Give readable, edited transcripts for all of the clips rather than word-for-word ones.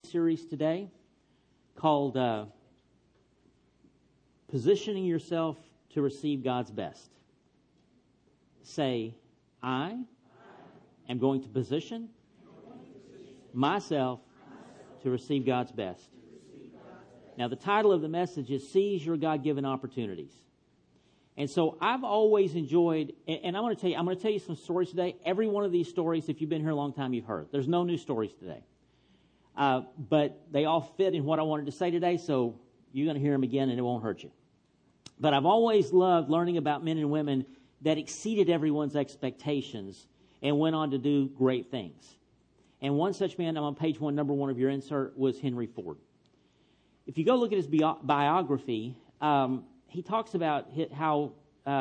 series today called Positioning Yourself to Receive God's Best. Say, I am going to position myself to receive God's best. Now, the title of the message is Seize Your God-Given Opportunities. And so I've always enjoyed, and I'm going to tell you some stories today. Every one of these stories, if you've been here a long time, you've heard. There's no new stories today. But they all fit in what I wanted to say today, so you're going to hear them again and it won't hurt you. But I've always loved learning about men and women that exceeded everyone's expectations and went on to do great things. And one such man, I'm on page 1, number 1 of your insert, was Henry Ford. If you go look at his biography, he talks about how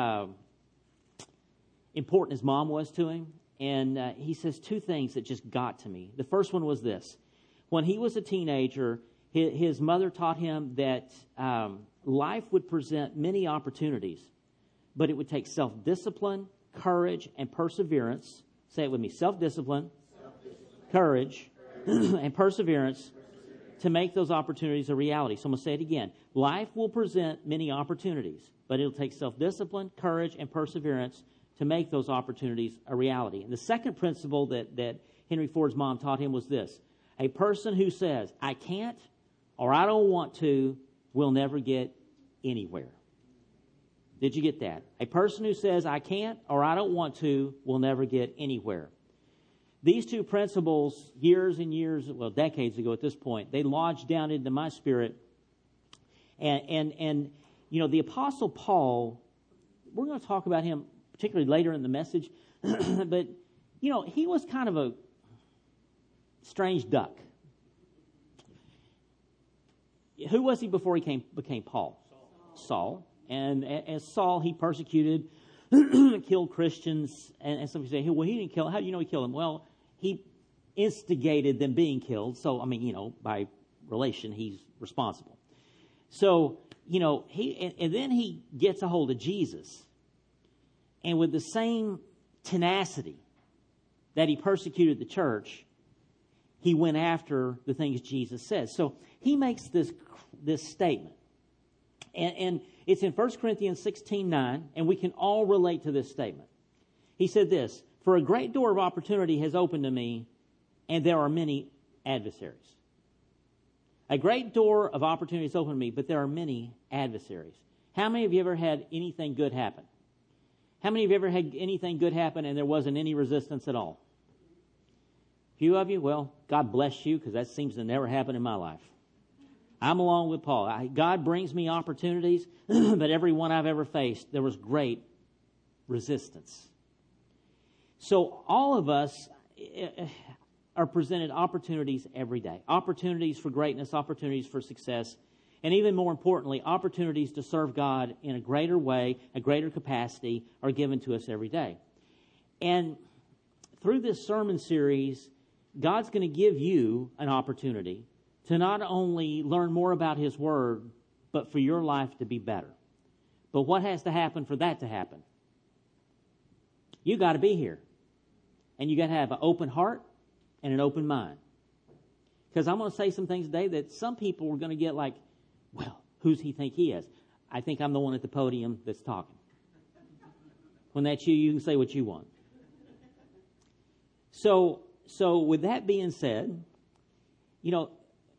important his mom was to him. And he says two things that just got to me. The first one was this. When he was a teenager, his mother taught him that life would present many opportunities, but it would take self-discipline, courage, and perseverance. Say it with me. Self-discipline, courage, and perseverance to make those opportunities a reality. So I'm going to say it again. Life will present many opportunities, but it'll take self-discipline, courage, and perseverance to make those opportunities a reality. And the second principle that Henry Ford's mom taught him was this. A person who says, I can't or I don't want to will never get anywhere. Did you get that? A person who says, I can't or I don't want to will never get anywhere. These two principles, years and years, well, decades ago at this point, they lodged down into my spirit. And you know, the Apostle Paul, we're going to talk about him particularly later in the message, but, you know, he was kind of a strange duck. Who was he before he became Paul? Saul. And as Saul, he persecuted, killed Christians, and some people say, well, he didn't kill them. How do you know he killed them? Well, he instigated them being killed. So, I mean, you know, by relation, he's responsible. So, you know, and then he gets a hold of Jesus. And with the same tenacity that he persecuted the church, he went after the things Jesus said. So he makes this statement. And it's in 1 Corinthians 16:9, and we can all relate to this statement. He said this, for a great door of opportunity has opened to me, and there are many adversaries. A great door of opportunity has opened to me, but there are many adversaries. How many of you ever had anything good happen? How many of you ever had anything good happen and there wasn't any resistance at all? A few of you, well, God bless you, because that seems to never happen in my life. I'm along with Paul. God brings me opportunities, but every one I've ever faced, there was great resistance. So all of us are presented opportunities every day. Opportunities for greatness, opportunities for success, and even more importantly, opportunities to serve God in a greater way, a greater capacity are given to us every day. And through this sermon series, God's going to give you an opportunity to not only learn more about His Word, but for your life to be better. But what has to happen for that to happen? You got to be here. And you got to have an open heart and an open mind. Because I'm going to say some things today that some people are going to get like, well, who's he think he is? I think I'm the one at the podium that's talking. When that's you, you can say what you want. So with that being said, you know,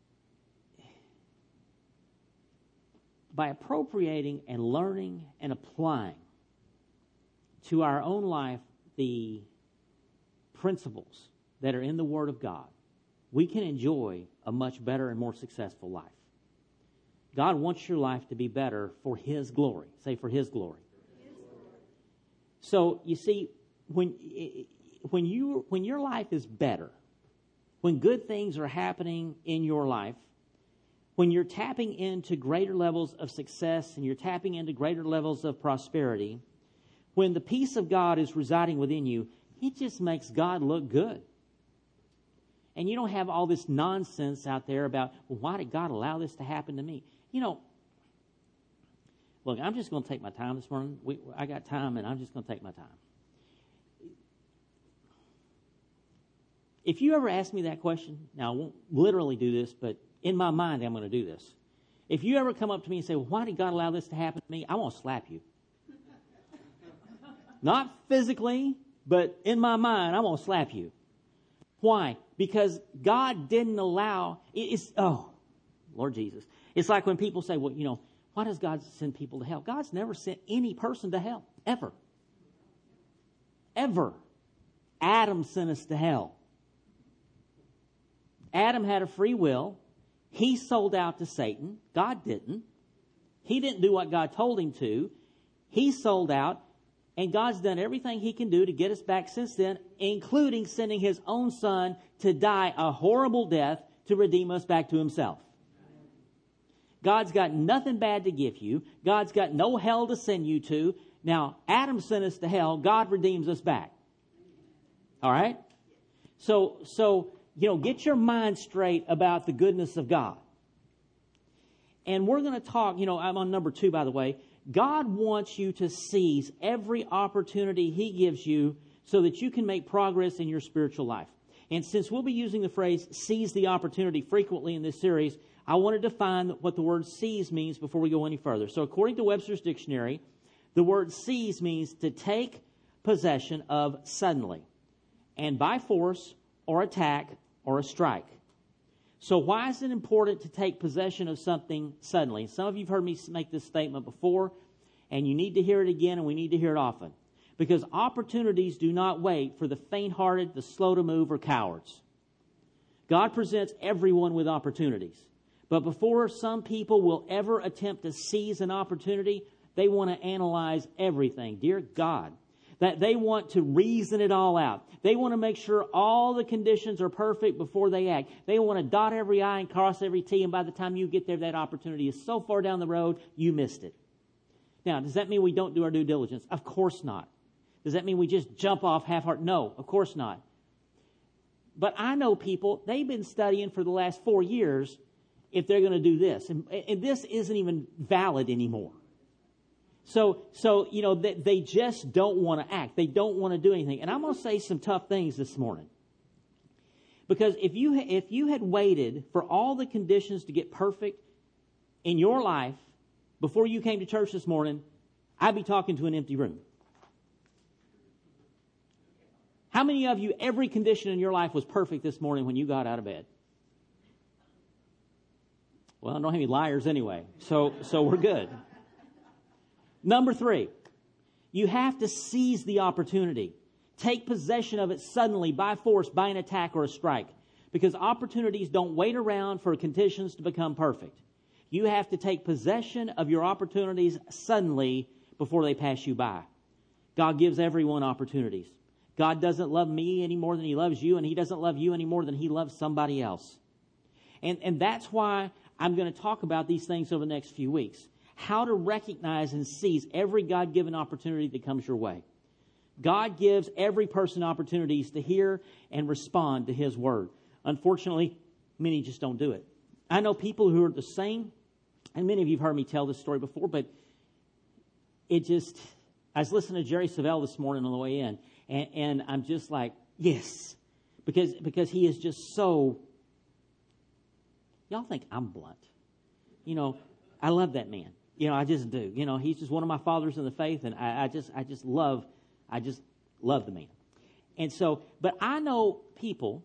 by appropriating and learning and applying to our own life the principles that are in the Word of God, we can enjoy a much better and more successful life. God wants your life to be better for His glory. Say, for His glory. So, you see, when your life is better, when good things are happening in your life, when you're tapping into greater levels of success and you're tapping into greater levels of prosperity, when the peace of God is residing within you, it just makes God look good. And you don't have all this nonsense out there about, well, why did God allow this to happen to me? You know, look, I'm just going to take my time this morning. I got time, and I'm just going to take my time. If you ever ask me that question, now I won't literally do this, but in my mind I'm going to do this. If you ever come up to me and say, well, why did God allow this to happen to me? I want to slap you. Not physically, but in my mind, I want to slap you. Why? Because God didn't allow, Lord Jesus. It's like when people say, well, why does God send people to hell? God's never sent any person to hell, ever. Ever. Adam sent us to hell. Adam had a free will. He sold out to Satan. God didn't. He didn't do what God told him to. He sold out, and God's done everything he can do to get us back since then, including sending his own son to die a horrible death to redeem us back to himself. God's got nothing bad to give you. God's got no hell to send you to. Now, Adam sent us to hell. God redeems us back. All right? So get your mind straight about the goodness of God. And we're going to talk, I'm on number 2, by the way. God wants you to seize every opportunity he gives you so that you can make progress in your spiritual life. And since we'll be using the phrase seize the opportunity frequently in this series, I want to define what the word seize means before we go any further. So according to Webster's Dictionary, the word seize means to take possession of suddenly and by force or attack or a strike. So why is it important to take possession of something suddenly? Some of you have heard me make this statement before, and you need to hear it again, and we need to hear it often. Because opportunities do not wait for the faint-hearted, the slow to move, or cowards. God presents everyone with opportunities. But before some people will ever attempt to seize an opportunity, they want to analyze everything. Dear God, that they want to reason it all out. They want to make sure all the conditions are perfect before they act. They want to dot every I and cross every T, and by the time you get there, that opportunity is so far down the road, you missed it. Now, does that mean we don't do our due diligence? Of course not. Does that mean we just jump off half-hearted? No, of course not. But I know people, they've been studying for the last 4 years if they're going to do this. And this isn't even valid anymore. So they just don't want to act. They don't want to do anything. And I'm going to say some tough things this morning. Because if you had waited for all the conditions to get perfect in your life before you came to church this morning, I'd be talking to an empty room. How many of you, every condition in your life was perfect this morning when you got out of bed? Well, I don't have any liars anyway, so we're good. Number 3, you have to seize the opportunity. Take possession of it suddenly, by force, by an attack or a strike. Because opportunities don't wait around for conditions to become perfect. You have to take possession of your opportunities suddenly before they pass you by. God gives everyone opportunities. God doesn't love me any more than he loves you, and he doesn't love you any more than he loves somebody else. And that's why I'm going to talk about these things over the next few weeks. How to recognize and seize every God-given opportunity that comes your way. God gives every person opportunities to hear and respond to his word. Unfortunately, many just don't do it. I know people who are the same, and many of you have heard me tell this story before, but I was listening to Jerry Savelle this morning on the way in, and I'm just like, yes, because he is just so, y'all think I'm blunt. I love that man. I just do. He's just one of my fathers in the faith, and I just love the man. And so, but I know people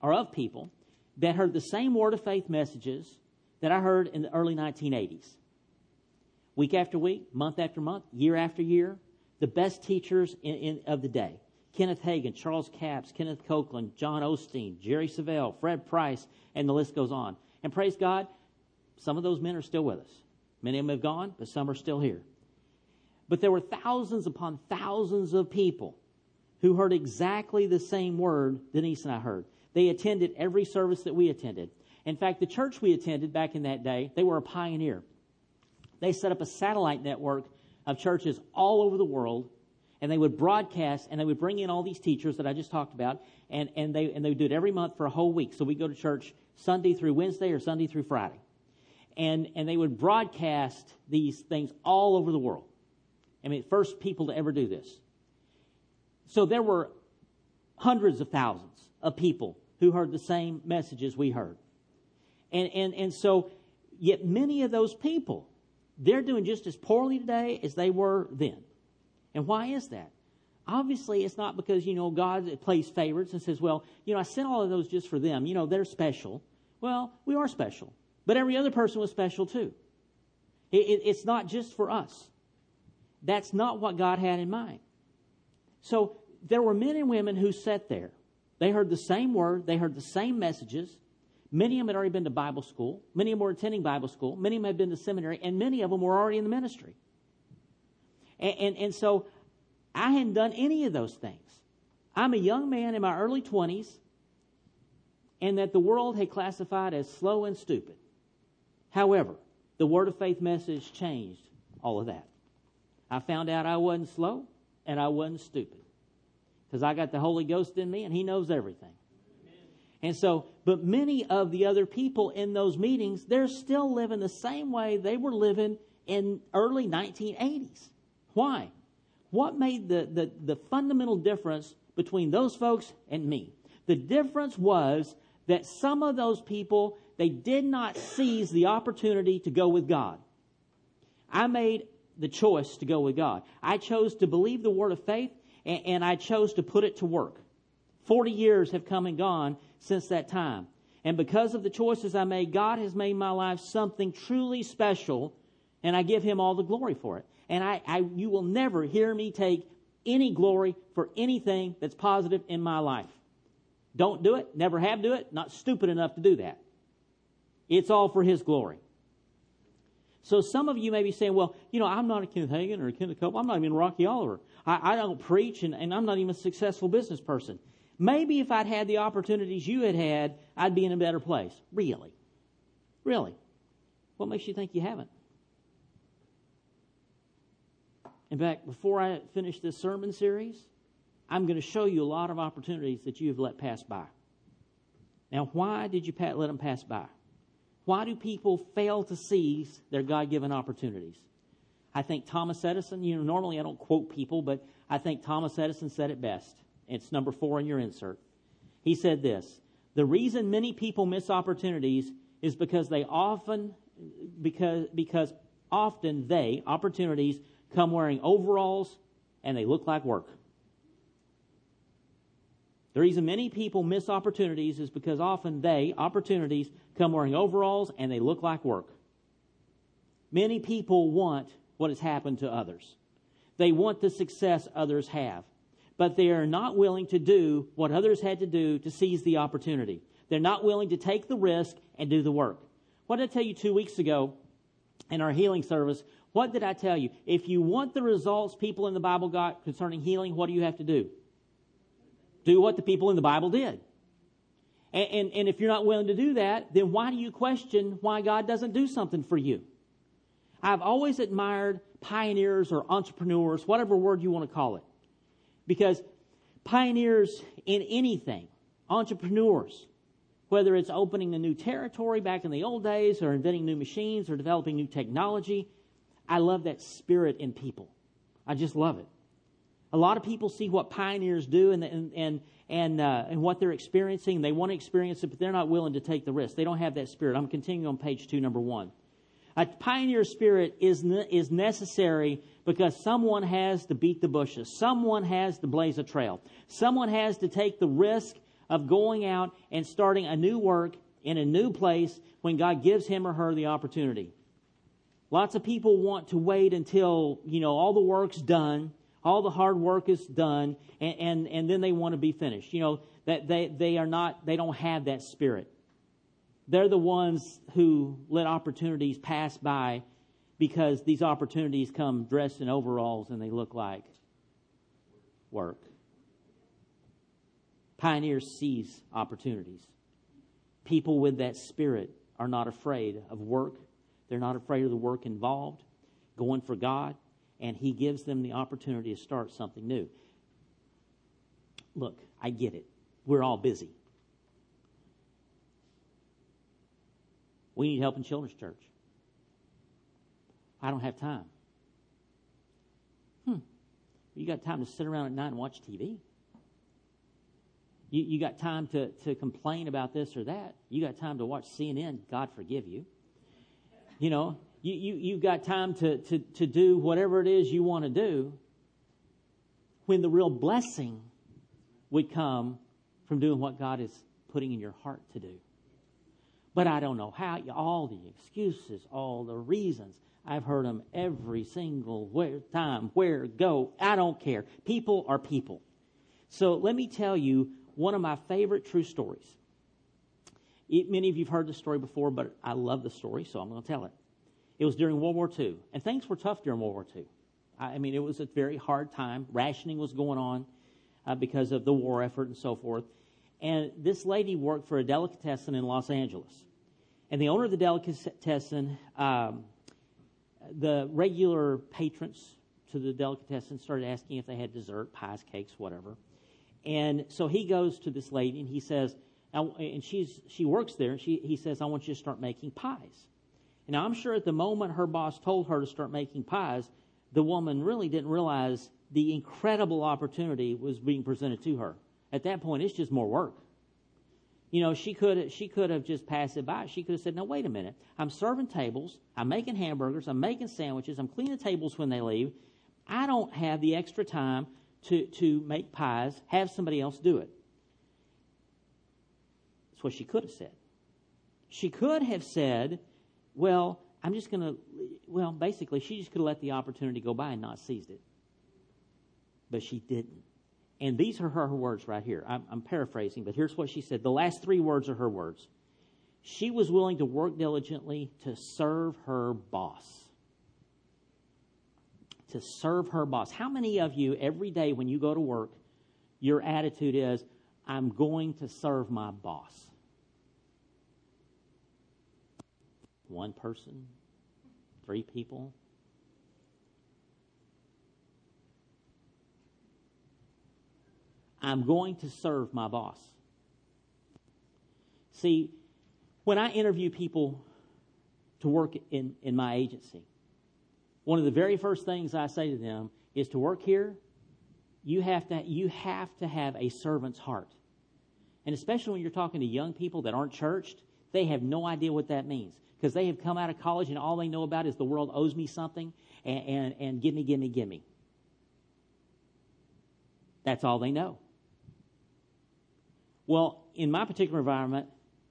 that heard the same Word of Faith messages that I heard in the early 1980s. Week after week, month after month, year after year, the best teachers of the day. Kenneth Hagin, Charles Capps, Kenneth Copeland, John Osteen, Jerry Savelle, Fred Price, and the list goes on. And praise God, some of those men are still with us. Many of them have gone, but some are still here. But there were thousands upon thousands of people who heard exactly the same word Denise and I heard. They attended every service that we attended. In fact, the church we attended back in that day, they were a pioneer. They set up a satellite network of churches all over the world, and they would broadcast, and they would bring in all these teachers that I just talked about, and they would do it every month for a whole week. So we go to church Sunday through Wednesday or Sunday through Friday. And they would broadcast these things all over the world. I mean, first people to ever do this. So there were hundreds of thousands of people who heard the same messages we heard. And so, yet many of those people, they're doing just as poorly today as they were then. And why is that? Obviously, it's not because, God plays favorites and says, well, I sent all of those just for them. They're special. Well, we are special. But every other person was special too. It's not just for us. That's not what God had in mind. So there were men and women who sat there. They heard the same word. They heard the same messages. Many of them had already been to Bible school. Many of them were attending Bible school. Many of them had been to seminary. And many of them were already in the ministry. And so I hadn't done any of those things. I'm a young man in my early 20s, and that the world had classified as slow and stupid. However, the Word of Faith message changed all of that. I found out I wasn't slow and I wasn't stupid, because I got the Holy Ghost in me and He knows everything. And so, but many of the other people in those meetings, they're still living the same way they were living in early 1980s. Why? What made the fundamental difference between those folks and me? The difference was that some of those people, they did not seize the opportunity to go with God. I made the choice to go with God. I chose to believe the word of faith, and I chose to put it to work. 40 years have come and gone since that time. And because of the choices I made, God has made my life something truly special, and I give Him all the glory for it. And you will never hear me take any glory for anything that's positive in my life. Don't do it, never have do it, not stupid enough to do that. It's all for His glory. So some of you may be saying, well, I'm not a Kenneth Hagin or a Kenneth Copeland. I'm not even a Rocky Oliver. I don't preach, and I'm not even a successful business person. Maybe if I'd had the opportunities you had, I'd be in a better place. Really? Really? What makes you think you haven't? In fact, before I finish this sermon series, I'm going to show you a lot of opportunities that you have let pass by. Now, why did you let them pass by? Why do people fail to seize their God-given opportunities? I think Thomas Edison, normally I don't quote people, but I think Thomas Edison said it best. It's number 4 in your insert. He said this: the reason many people miss opportunities is because opportunities come wearing overalls and they look like work. The reason many people miss opportunities is because opportunities come wearing overalls and they look like work. Many people want what has happened to others. They want the success others have, but they are not willing to do what others had to do to seize the opportunity. They're not willing to take the risk and do the work. What did I tell you 2 weeks ago in our healing service? What did I tell you? If you want the results people in the Bible got concerning healing, what do you have to do? Do what the people in the Bible did. And if you're not willing to do that, then why do you question why God doesn't do something for you? I've always admired pioneers or entrepreneurs, whatever word you want to call it. Because pioneers in anything, entrepreneurs, whether it's opening a new territory back in the old days or inventing new machines or developing new technology, I love that spirit in people. I just love it. A lot of people see what pioneers do and what they're experiencing. They want to experience it, but they're not willing to take the risk. They don't have that spirit. I'm continuing on page 2, number 1. A pioneer spirit is necessary because someone has to beat the bushes. Someone has to blaze a trail. Someone has to take the risk of going out and starting a new work in a new place when God gives him or her the opportunity. Lots of people want to wait until, all the work's done, all the hard work is done, and then they want to be finished. That they don't have that spirit. They're the ones who let opportunities pass by because these opportunities come dressed in overalls and they look like work. Pioneers seize opportunities. People with that spirit are not afraid of work. They're not afraid of the work involved, going for God, and He gives them the opportunity to start something new. Look, I get it. We're all busy. We need help in children's church. I don't have time. You got time to sit around at night and watch TV? You got time to complain about this or that. You got time to watch CNN, God forgive you. You know, you've got time to do whatever it is you want to do, when the real blessing would come from doing what God is putting in your heart to do. But I don't know how. All the excuses, all the reasons, I've heard them every single time. Where, go, I don't care. People are people. So let me tell you one of my favorite true stories. Many of you have heard the story before, but I love the story, so I'm going to tell it. It was during World War II, and things were tough during World War II. I mean, it was a very hard time. Rationing was going on because of the war effort and so forth. And this lady worked for a delicatessen in Los Angeles. And the owner of the delicatessen, the regular patrons to the delicatessen started asking if they had dessert, pies, cakes, whatever. And so he goes to this lady and he says, and she works there, he says, I want you to start making pies. And I'm sure at the moment her boss told her to start making pies, the woman really didn't realize the incredible opportunity was being presented to her. At that point, it's just more work. You know, she could have just passed it by. She could have said, no, wait a minute. I'm serving tables. I'm making hamburgers. I'm making sandwiches. I'm cleaning the tables when they leave. I don't have the extra time to make pies. Have somebody else do it. That's what she could have said. She could have said, well, basically, she just could have let the opportunity go by and not seized it. But she didn't. And these are her words right here. I'm paraphrasing, but here's what she said. The last three words are her words. She was willing to work diligently to serve her boss. To serve her boss. How many of you, every day when you go to work, your attitude is, I'm going to serve my boss? One person? 3 people? I'm going to serve my boss. See, when I interview people to work in my agency, one of the very first things I say to them is, to work here, you have to have a servant's heart. And especially when you're talking to young people that aren't churched, they have no idea what that means, because they have come out of college and all they know about is the world owes me something and give me. That's all they know. Well, in my particular environment,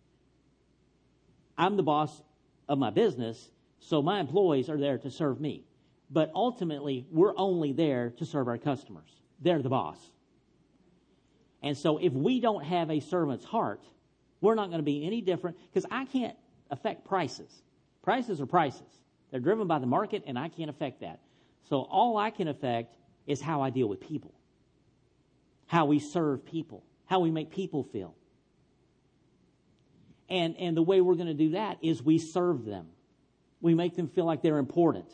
I'm the boss of my business, so my employees are there to serve me. But ultimately, we're only there to serve our customers. They're the boss. And so if we don't have a servant's heart, we're not going to be any different, because I can't affect prices. Prices are prices. They're driven by the market, and I can't affect that. So all I can affect is how I deal with people, how we serve people, how we make people feel. And the way we're going to do that is we serve them. We make them feel like they're important.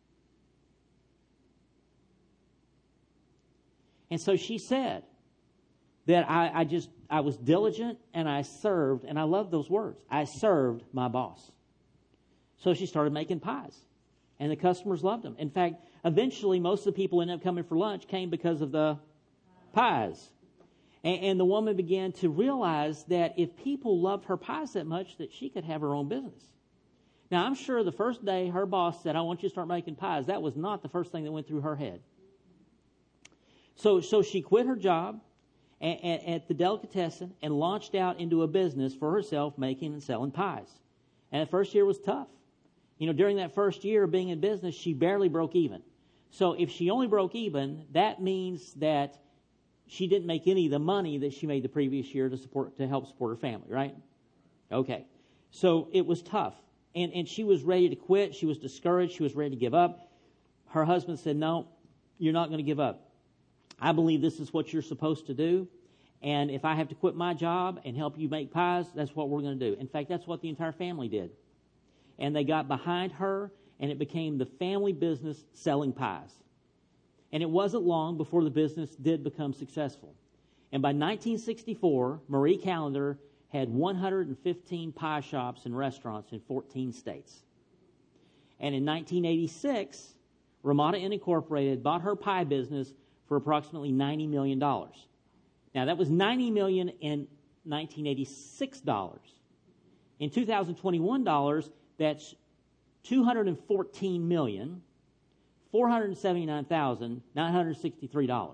And so she said that I was diligent and I served, and I love those words. I served my boss. So she started making pies, and the customers loved them. In fact, eventually most of the people who ended up coming for lunch came because of the pies. And the woman began to realize that if people loved her pies that much, that she could have her own business. Now, I'm sure the first day her boss said, I want you to start making pies, that was not the first thing that went through her head. So she quit her job at the delicatessen and launched out into a business for herself, making and selling pies. And the first year was tough. You know, during that first year of being in business, she barely broke even. So if she only broke even, that means that she didn't make any of the money that she made the previous year to help support her family, right? Okay. So it was tough. And she was ready to quit. She was discouraged. She was ready to give up. Her husband said, no, you're not going to give up. I believe this is what you're supposed to do. And if I have to quit my job and help you make pies, that's what we're going to do. In fact, that's what the entire family did. And they got behind her, and it became the family business selling pies. And it wasn't long before the business did become successful. And by 1964, Marie Callender had 115 pie shops and restaurants in 14 states. And in 1986, Ramada Inn Incorporated bought her pie business for approximately $90 million. Now, that was $90 million in 1986 dollars. In 2021 dollars, that's $214,479,963.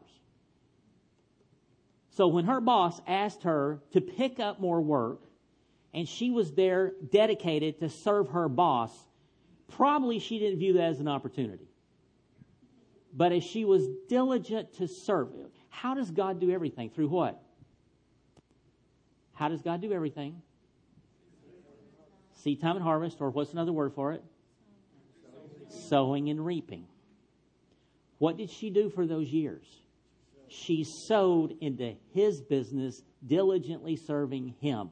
So when her boss asked her to pick up more work, and she was there dedicated to serve her boss, probably she didn't view that as an opportunity. But as she was diligent to serve, how does God do everything? Through what? How does God do everything? Seed time and harvest, or what's another word for it? Sowing and reaping. What did she do for those years? She sowed into His business, diligently serving Him.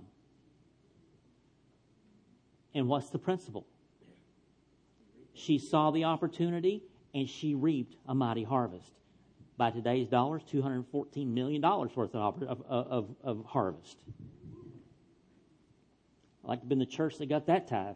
And what's the principle? She saw the opportunity and she reaped a mighty harvest. By today's dollars, $214 million worth of harvest. I'd like to be in the church that got that tithe.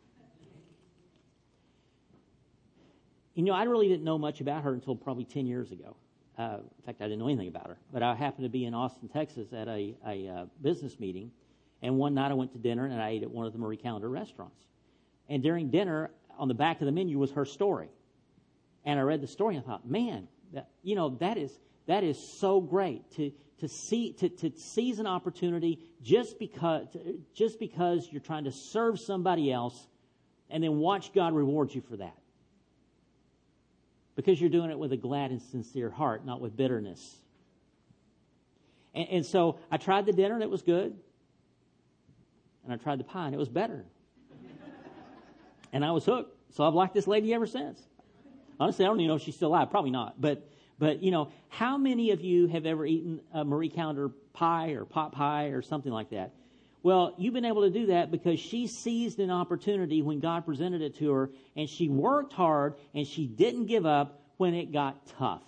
You know, I really didn't know much about her until probably 10 years ago. In fact, I didn't know anything about her. But I happened to be in Austin, Texas at a business meeting. And one night I went to dinner and I ate at one of the Marie Callender restaurants. And during dinner, on the back of the menu was her story. And I read the story and I thought, man, that is so great to seize an opportunity just because you're trying to serve somebody else, and then watch God reward you for that. Because you're doing it with a glad and sincere heart, not with bitterness. And so I tried the dinner and it was good. And I tried the pie and it was better. And I was hooked. So I've liked this lady ever since. Honestly, I don't even know if she's still alive. Probably not. But you know, how many of you have ever eaten a Marie Callender pie or pot pie or something like that? Well, you've been able to do that because she seized an opportunity when God presented it to her, and she worked hard, and she didn't give up when it got tough.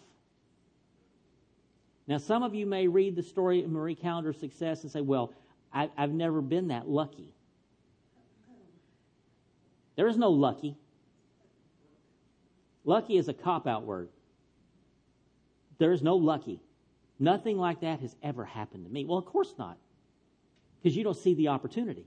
Now, some of you may read the story of Marie Callender's success and say, well, I've never been that lucky. There is no lucky. Lucky is a cop-out word. There is no lucky. Nothing like that has ever happened to me. Well, of course not, because you don't see the opportunity.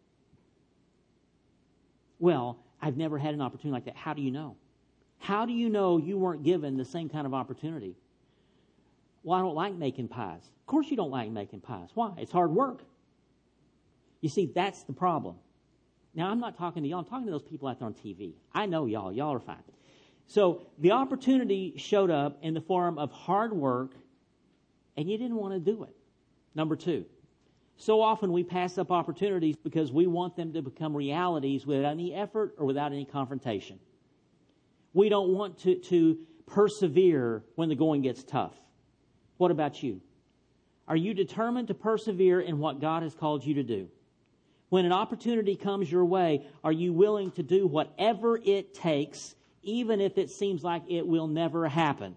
Well, I've never had an opportunity like that. How do you know? How do you know you weren't given the same kind of opportunity? Well, I don't like making pies. Of course you don't like making pies. Why? It's hard work. You see, that's the problem. Now, I'm not talking to y'all. I'm talking to those people out there on TV. I know y'all. Y'all are fine. So the opportunity showed up in the form of hard work, and you didn't want to do it. Number two, so often we pass up opportunities because we want them to become realities without any effort or without any confrontation. We don't want to persevere when the going gets tough. What about you? Are you determined to persevere in what God has called you to do? When an opportunity comes your way, are you willing to do whatever it takes, even if it seems like it will never happen?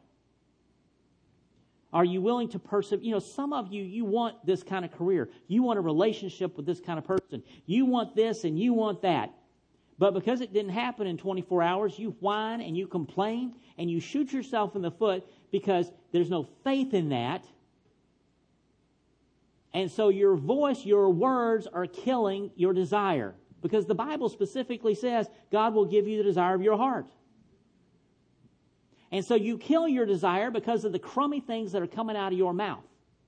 Are you willing to persevere? You know, some of you want this kind of career. You want a relationship with this kind of person. You want this and you want that. But because it didn't happen in 24 hours, you whine and you complain and you shoot yourself in the foot because there's no faith in that. And so your voice, your words are killing your desire. Because the Bible specifically says God will give you the desire of your heart. And so you kill your desire because of the crummy things that are coming out of your mouth.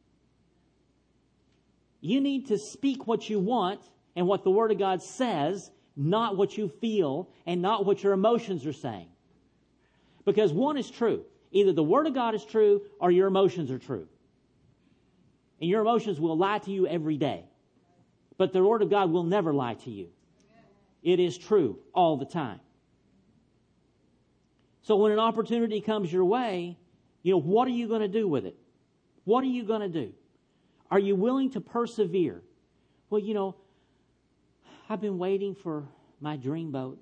You need to speak what you want and what the Word of God says, not what you feel and not what your emotions are saying. Because one is true. Either the Word of God is true or your emotions are true. And your emotions will lie to you every day. But the Word of God will never lie to you. It is true all the time. So when an opportunity comes your way, you know, what are you going to do with it? What are you going to do? Are you willing to persevere? Well, you know, I've been waiting for my dream boat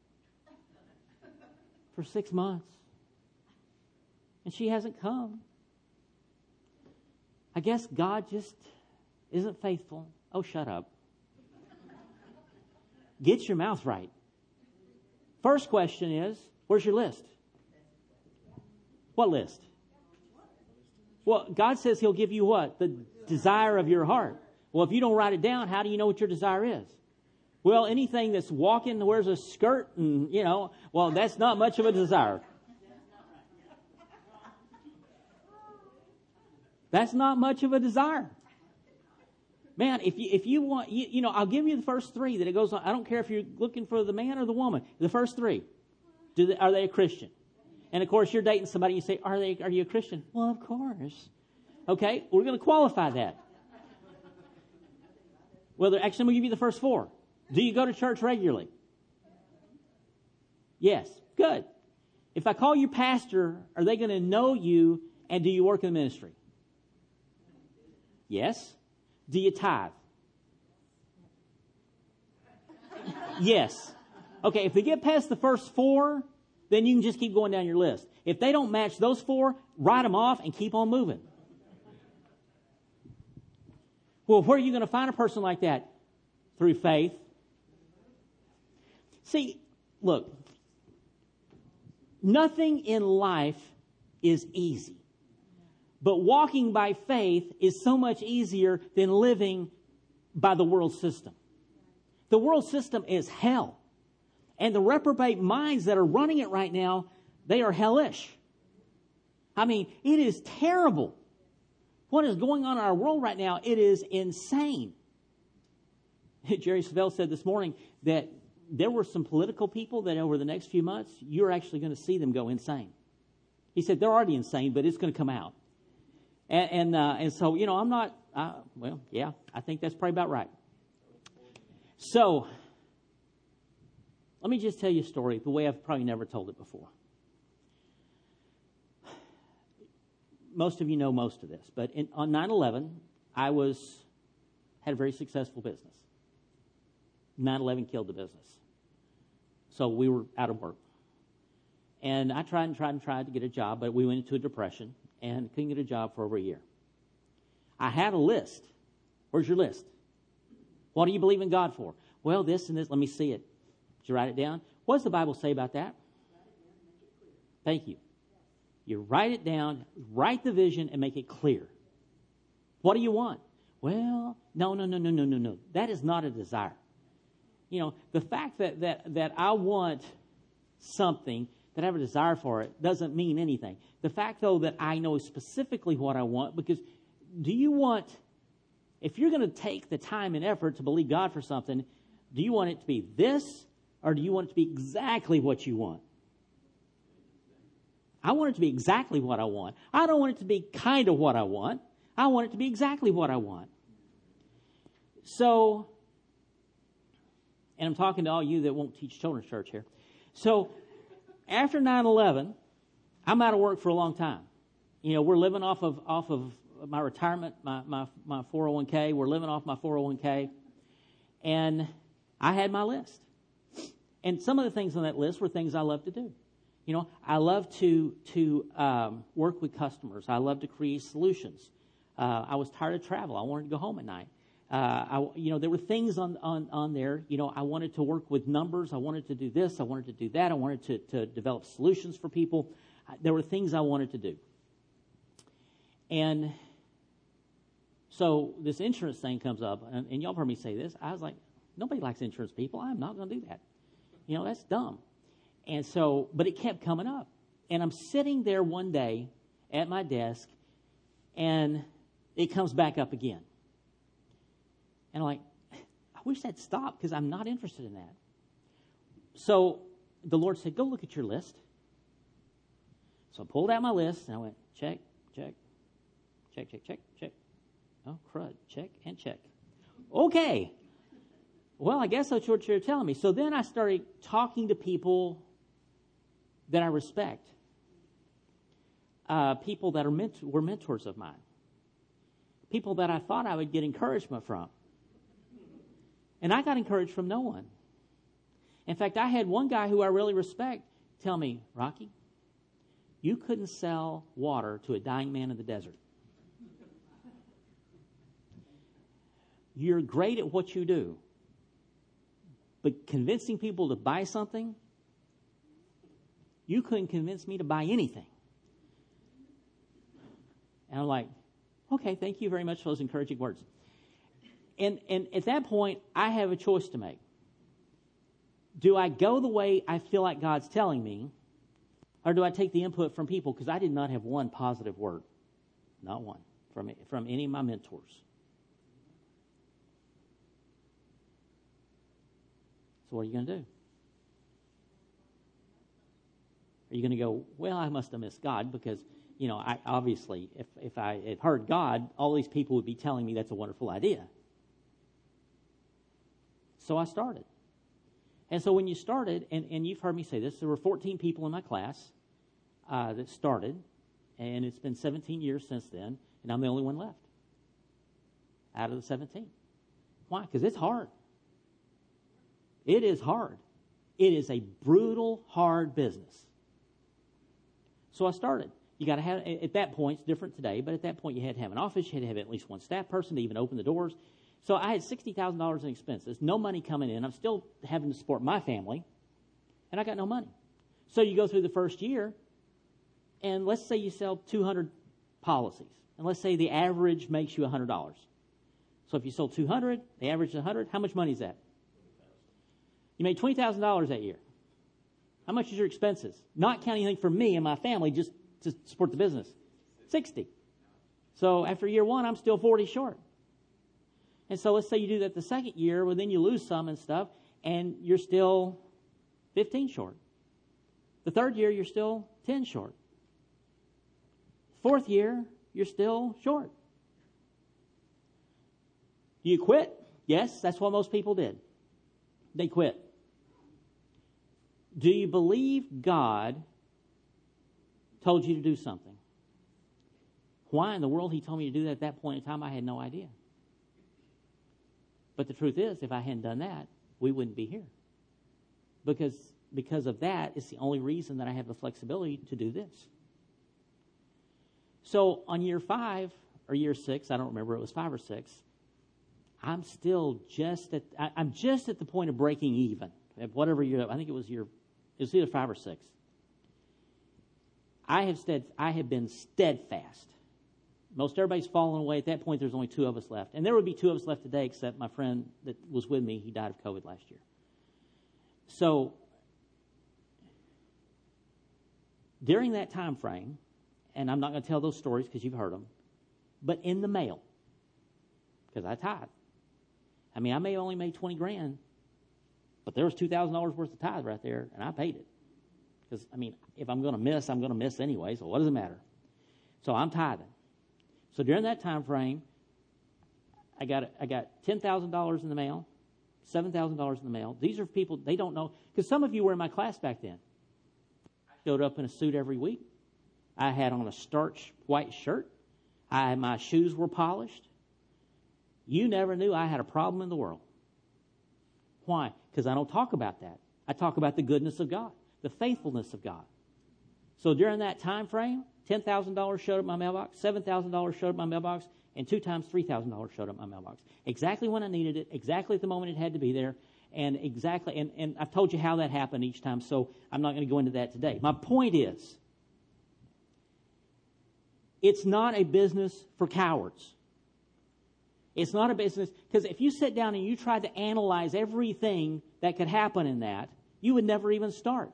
for 6 months. And she hasn't come. I guess God just isn't faithful. Oh, shut up. Get your mouth right. First question is, where's your list? What list? Well, God says He'll give you what? The desire of your heart. Well, if you don't write it down, how do you know what your desire is? Well, anything that's walking, wears a skirt, and, well, that's not much of a desire. That's not much of a desire. Man, if you want, I'll give you the first three that it goes on. I don't care if you're looking for the man or the woman. The first three. Are they a Christian? And of course, you're dating somebody. You say, "Are you a Christian?" Well, of course. Okay, we're going to qualify that. Well, actually, I'm going to give you the first four. Do you go to church regularly? Yes. Good. If I call you pastor, are they going to know you, and do you work in the ministry? Yes. Do you tithe? Yes. Okay, if they get past the first four, then you can just keep going down your list. If they don't match those four, write them off and keep on moving. Well, where are you going to find a person like that? Through faith. See, look, nothing in life is easy. But walking by faith is so much easier than living by the world system. The world system is hell. And the reprobate minds that are running it right now, they are hellish. I mean, it is terrible. What is going on in our world right now, it is insane. Jerry Savelle said this morning that there were some political people that over the next few months, you're actually going to see them go insane. He said they're already insane, but it's going to come out. And so, I'm not, I think that's probably about right. So, let me just tell you a story the way I've probably never told it before. Most of you know most of this, but on 9/11, I had a very successful business. 9/11 killed the business. So we were out of work. And I tried to get a job, but we went into a depression and couldn't get a job for over a year. I had a list. Where's your list? What do you believe in God for? Well, this and this. Let me see it. Did you write it down? What does the Bible say about that? Thank you. You write it down, write the vision, and make it clear. What do you want? Well, no. That is not a desire. The fact that I want something, that I have a desire for it, doesn't mean anything. The fact, though, that I know specifically what I want, because if you're going to take the time and effort to believe God for something, do you want it to be this, or do you want it to be exactly what you want? I want it to be exactly what I want. I don't want it to be kind of what I want. I want it to be exactly what I want. So, and I'm talking to all you that won't teach children's church here. So, after 9/11, I'm out of work for a long time. We're living off of my retirement, my 401k. We're living off my 401k. And I had my list. And some of the things on that list were things I love to do. I love to work with customers. I love to create solutions. I was tired of travel. I wanted to go home at night. There were things on there. I wanted to work with numbers. I wanted to do this. I wanted to do that. I wanted to develop solutions for people. There were things I wanted to do. And so this insurance thing comes up, and y'all heard me say this. I was like, nobody likes insurance people. I'm not going to do that. That's dumb. And so, but it kept coming up. And I'm sitting there one day at my desk, and it comes back up again. And I'm like, I wish that'd stop because I'm not interested in that. So the Lord said, go look at your list. So I pulled out my list, and I went, check. Oh, crud, check and check. Okay. Well, I guess that's what you're telling me. So then I started talking to people that I respect, people that were mentors of mine, people that I thought I would get encouragement from. And I got encouraged from no one. In fact, I had one guy who I really respect tell me, Rocky, you couldn't sell water to a dying man in the desert. You're great at what you do, but convincing people to buy something, you couldn't convince me to buy anything. And I'm like, okay, thank you very much for those encouraging words. And at that point, I have a choice to make. Do I go the way I feel like God's telling me, or do I take the input from people? Because I did not have one positive word, not one, from any of my mentors. So what are you going to do? Are you going to go, well, I must have missed God because, I obviously, if I had heard God, all these people would be telling me that's a wonderful idea. So I started. And so when you started, and you've heard me say this, there were 14 people in my class that started, and it's been 17 years since then, and I'm the only one left out of the 17. Why? Because it's hard. It is hard. It is a brutal, hard business. So I started. You got to have, at that point, it's different today, but at that point you had to have an office, you had to have at least one staff person to even open the doors. So I had $60,000 in expenses, no money coming in. I'm still having to support my family, and I got no money. So you go through the first year, and let's say you sell 200 policies, and let's say the average makes you $100. So if you sold 200, the average is 100, how much money is that? You made $20,000 that year. How much is your expenses? Not counting anything for me and my family, just to support the business. 60. So after year one, I'm still 40 short. And so let's say you do that the second year, well, then you lose some and stuff, and you're still 15 short. The third year, you're still 10 short. Fourth year, you're still short. Do you quit? Yes, that's what most people did. They quit. Do you believe God told you to do something? Why in the world he told me to do that at that point in time, I had no idea. But the truth is, if I hadn't done that, we wouldn't be here. Because of that, it's the only reason that I have the flexibility to do this. So on year 5 or year 6, I don't remember, it was 5 or 6, I'm still just at the point of breaking even. At whatever year, I think it was either 5 or 6. I have been steadfast. Most everybody's fallen away. At that point, there's only 2 of us left. And there would be 2 of us left today, except my friend that was with me. He died of COVID last year. So during that time frame, and I'm not going to tell those stories because you've heard them, but in the mail, because I tithe. I mean, I may have only made $20,000, but there was $2,000 worth of tithe right there, and I paid it. Because, I mean, if I'm going to miss, I'm going to miss anyway, so what does it matter? So I'm tithing. So during that time frame, I got $10,000 in the mail, $7,000 in the mail. These are people, they don't know, because some of you were in my class back then. I showed up in a suit every week. I had on a starch white shirt. My shoes were polished. You never knew I had a problem in the world. Why? Because I don't talk about that. I talk about the goodness of God, the faithfulness of God. So during that time frame, $10,000 showed up in my mailbox, $7,000 showed up in my mailbox, and 2 times $3,000 showed up in my mailbox. Exactly when I needed it, exactly at the moment it had to be there, and I've told you how that happened each time, so I'm not going to go into that today. My point is, it's not a business for cowards. It's not a business, because if you sit down and you try to analyze everything that could happen in that, you would never even start.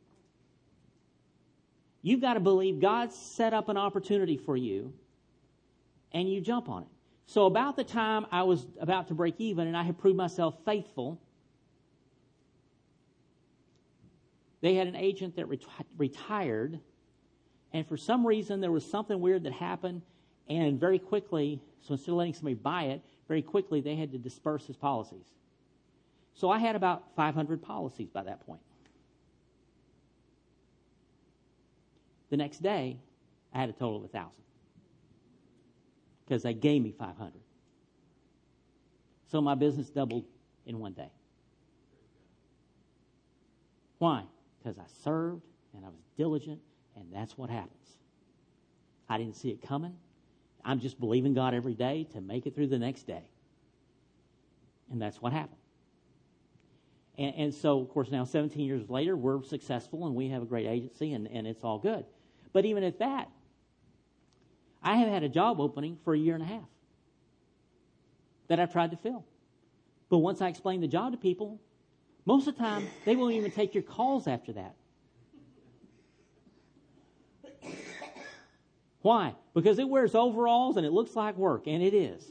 You've got to believe God set up an opportunity for you, and you jump on it. So about the time I was about to break even and I had proved myself faithful, they had an agent that retired, and for some reason there was something weird that happened, and very quickly, so instead of letting somebody buy it, very quickly they had to disperse his policies. So I had about 500 policies by that point. The next day, I had a total of 1,000 because they gave me 500. So my business doubled in one day. Why? Because I served and I was diligent, and that's what happens. I didn't see it coming. I'm just believing God every day to make it through the next day. And that's what happened. And so, of course, now 17 years later, we're successful and we have a great agency, and it's all good. But even at that, I have had a job opening for 1.5 years that I've tried to fill. But once I explain the job to people, most of the time, they won't even take your calls after that. Why? Because it wears overalls and it looks like work, and it is.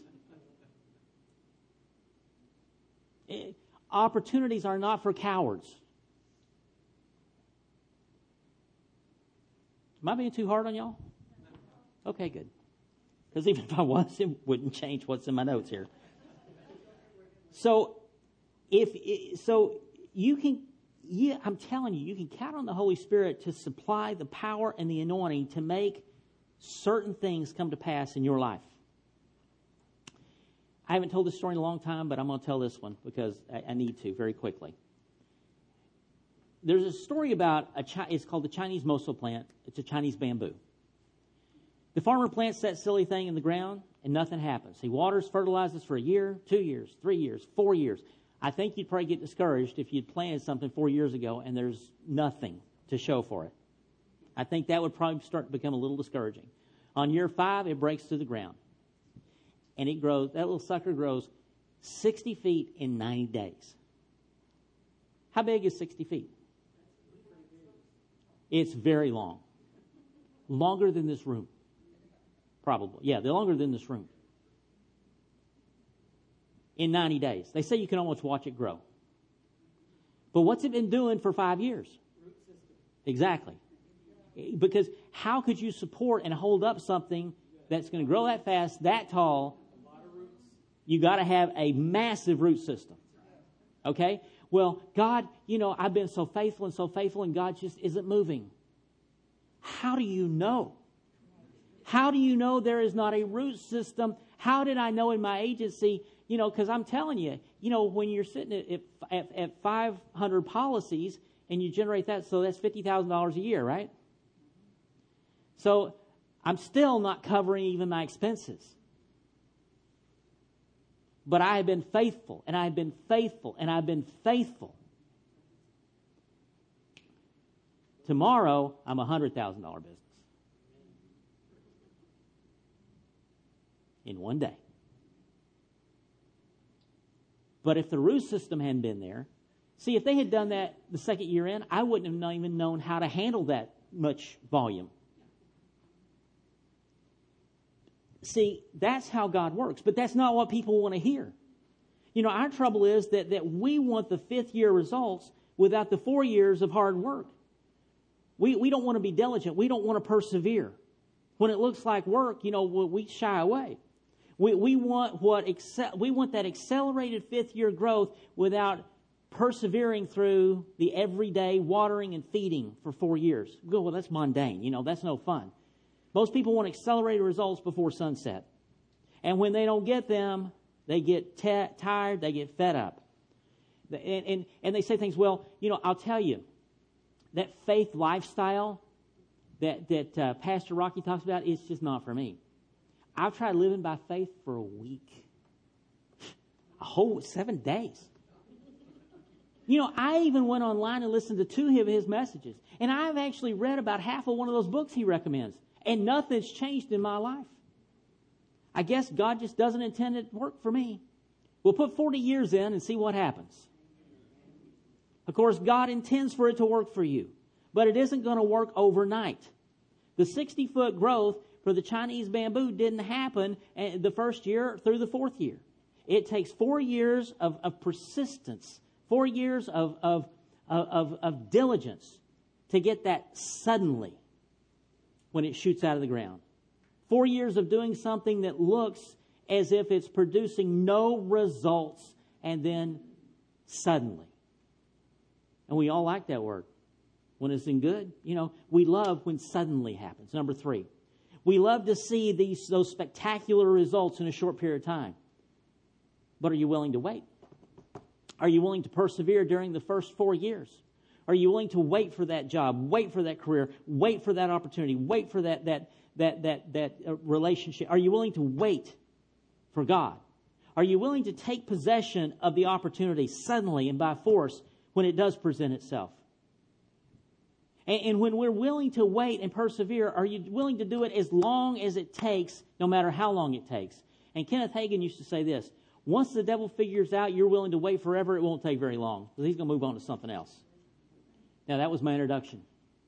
Opportunities are not for cowards. Am I being too hard on y'all? Okay, good. Because even if I was, it wouldn't change what's in my notes here. So, I'm telling you, you can count on the Holy Spirit to supply the power and the anointing to make certain things come to pass in your life. I haven't told this story in a long time, but I'm going to tell this one because I need to very quickly. There's a story about it's called the Chinese moso plant. It's a Chinese bamboo. The farmer plants that silly thing in the ground and nothing happens. He waters, fertilizes for 1 year, 2 years, 3 years, 4 years. I think you'd probably get discouraged if you'd planted something 4 years ago and there's nothing to show for it. I think that would probably start to become a little discouraging. On year 5, it breaks through the ground. And it grows, that little sucker grows 60 feet in 90 days. How big is 60 feet? It's very long. Longer than this room. Probably. Yeah, they're longer than this room. In 90 days. They say you can almost watch it grow. But what's it been doing for 5 years? Root system. Exactly. Because how could you support and hold up something that's going to grow that fast, that tall? A lot of roots. You got to have a massive root system. Okay? Well, God, I've been so faithful, and God just isn't moving. How do you know? How do you know there is not a root system? How did I know in my agency? Because I'm telling you, when you're sitting at 500 policies and you generate that, so that's $50,000 a year, right? So I'm still not covering even my expenses. But I have been faithful, and I have been faithful, and I've been faithful. Tomorrow, I'm a $100,000 business. In one day. But if the root system hadn't been there, see, if they had done that the second year in, I wouldn't have even known how to handle that much volume. See, that's how God works, but that's not what people want to hear. Our trouble is that we want the 5th year results without the 4 years of hard work. We don't want to be diligent. We don't want to persevere. When it looks like work, we shy away. We want that accelerated 5th year growth without persevering through the everyday watering and feeding for 4 years. Well, that's mundane. That's no fun. Most people want accelerated results before sunset. And when they don't get them, they get tired, they get fed up. And they say things, well, I'll tell you, that faith lifestyle that Pastor Rocky talks about, it's just not for me. I've tried living by faith for a week. A whole 7 days. I even went online and listened to 2 of his messages. And I've actually read about half of one of those books he recommends. And nothing's changed in my life. I guess God just doesn't intend it to work for me. We'll put 40 years in and see what happens. Of course, God intends for it to work for you. But it isn't going to work overnight. The 60-foot growth for the Chinese bamboo didn't happen the first year through the 4th year. It takes 4 years of persistence, 4 years of diligence to get that suddenly when it shoots out of the ground. 4 years of doing something that looks as if it's producing no results, and then suddenly. And we all like that word. When it's in good, we love when suddenly happens. Number 3, we love to see those spectacular results in a short period of time. But are you willing to wait? Are you willing to persevere during the first 4 years? Are you willing to wait for that job, wait for that career, wait for that opportunity, wait for that relationship? Are you willing to wait for God? Are you willing to take possession of the opportunity suddenly and by force when it does present itself? And when we're willing to wait and persevere, are you willing to do it as long as it takes, no matter how long it takes? And Kenneth Hagin used to say this: once the devil figures out you're willing to wait forever, it won't take very long, because he's going to move on to something else. Now, that was my introduction.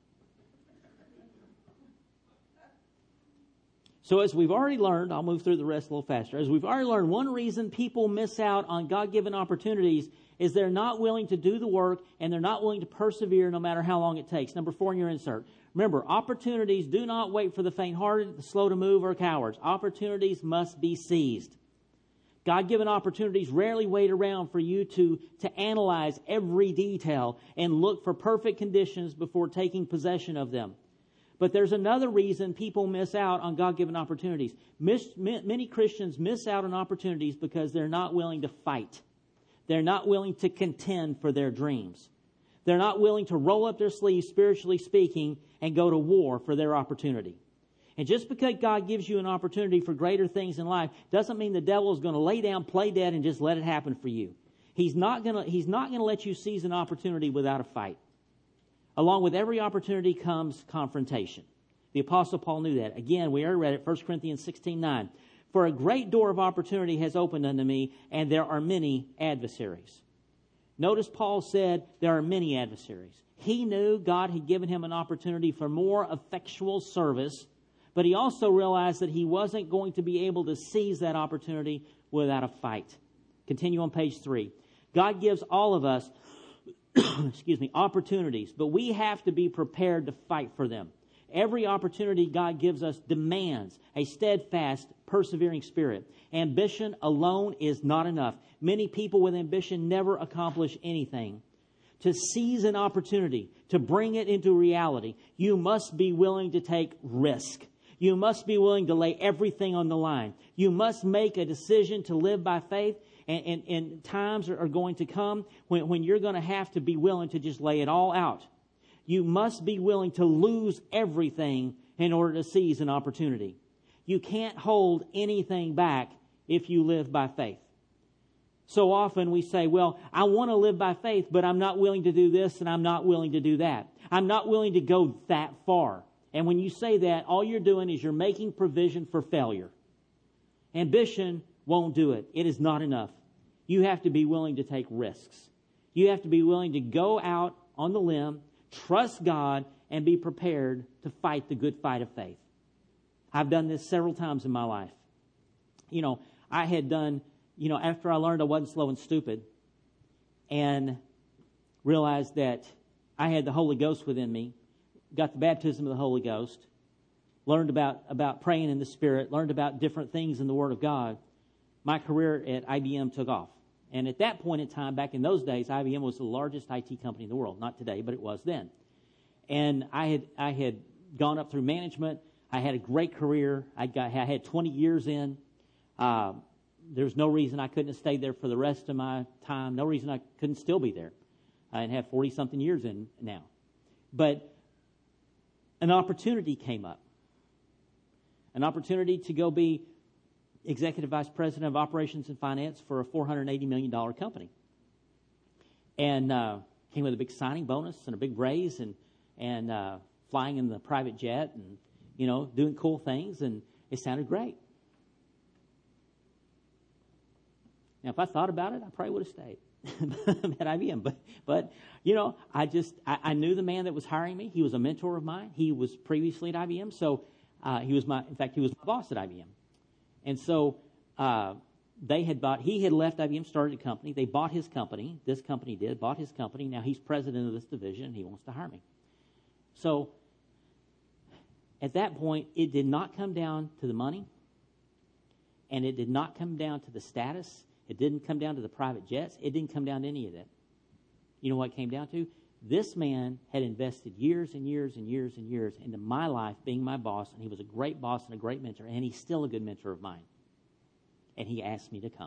So as we've already learned, I'll move through the rest a little faster. As we've already learned, one reason people miss out on God-given opportunities is they're not willing to do the work, and they're not willing to persevere no matter how long it takes. Number 4 in your insert. Remember, opportunities do not wait for the faint-hearted, the slow to move, or cowards. Opportunities must be seized. God-given opportunities rarely wait around for you to analyze every detail and look for perfect conditions before taking possession of them. But there's another reason people miss out on God-given opportunities. Many Christians miss out on opportunities because they're not willing to fight. They're not willing to contend for their dreams. They're not willing to roll up their sleeves, spiritually speaking, and go to war for their opportunity. And just because God gives you an opportunity for greater things in life doesn't mean the devil is going to lay down, play dead, and just let it happen for you. He's not going to let you seize an opportunity without a fight. Along with every opportunity comes confrontation. The Apostle Paul knew that. Again, we already read it, 1 Corinthians 16:9. For a great door of opportunity has opened unto me, and there are many adversaries. Notice Paul said there are many adversaries. He knew God had given him an opportunity for more effectual service, but he also realized that he wasn't going to be able to seize that opportunity without a fight. Continue on page 3. God gives all of us opportunities, but we have to be prepared to fight for them. Every opportunity God gives us demands a steadfast, persevering spirit. Ambition alone is not enough. Many people with ambition never accomplish anything. To seize an opportunity, to bring it into reality, you must be willing to take risk. You must be willing to lay everything on the line. You must make a decision to live by faith. And times are going to come when you're going to have to be willing to just lay it all out. You must be willing to lose everything in order to seize an opportunity. You can't hold anything back if you live by faith. So often we say, well, I want to live by faith, but I'm not willing to do this and I'm not willing to do that. I'm not willing to go that far. And when you say that, all you're doing is you're making provision for failure. Ambition won't do it. It is not enough. You have to be willing to take risks. You have to be willing to go out on the limb, trust God, and be prepared to fight the good fight of faith. I've done this several times in my life. I had done, after I learned I wasn't slow and stupid and realized that I had the Holy Ghost within me, got the baptism of the Holy Ghost, learned about praying in the Spirit, learned about different things in the Word of God, my career at IBM took off. And at that point in time, back in those days, IBM was the largest IT company in the world. Not today, but it was then. And I had gone up through management. I had a great career. I had 20 years in. There's no reason I couldn't have stayed there for the rest of my time. No reason I couldn't still be there and have 40-something years in now. But an opportunity came up. An opportunity to go be Executive Vice President of Operations and Finance for a $480 million company. And came with a big signing bonus and a big raise and flying in the private jet and, doing cool things. And it sounded great. Now, if I thought about it, I probably would have stayed at IBM. But I knew the man that was hiring me. He was a mentor of mine. He was previously at IBM. So he was my boss at IBM. And so he had left IBM, started a company. They bought his company. This company bought his company. Now he's president of this division, and he wants to hire me. So at that point, it did not come down to the money, and it did not come down to the status. It didn't come down to the private jets. It didn't come down to any of that. You know what it came down to? This man had invested years and years and years and years into my life being my boss, and he was a great boss and a great mentor, and he's still a good mentor of mine. And he asked me to come.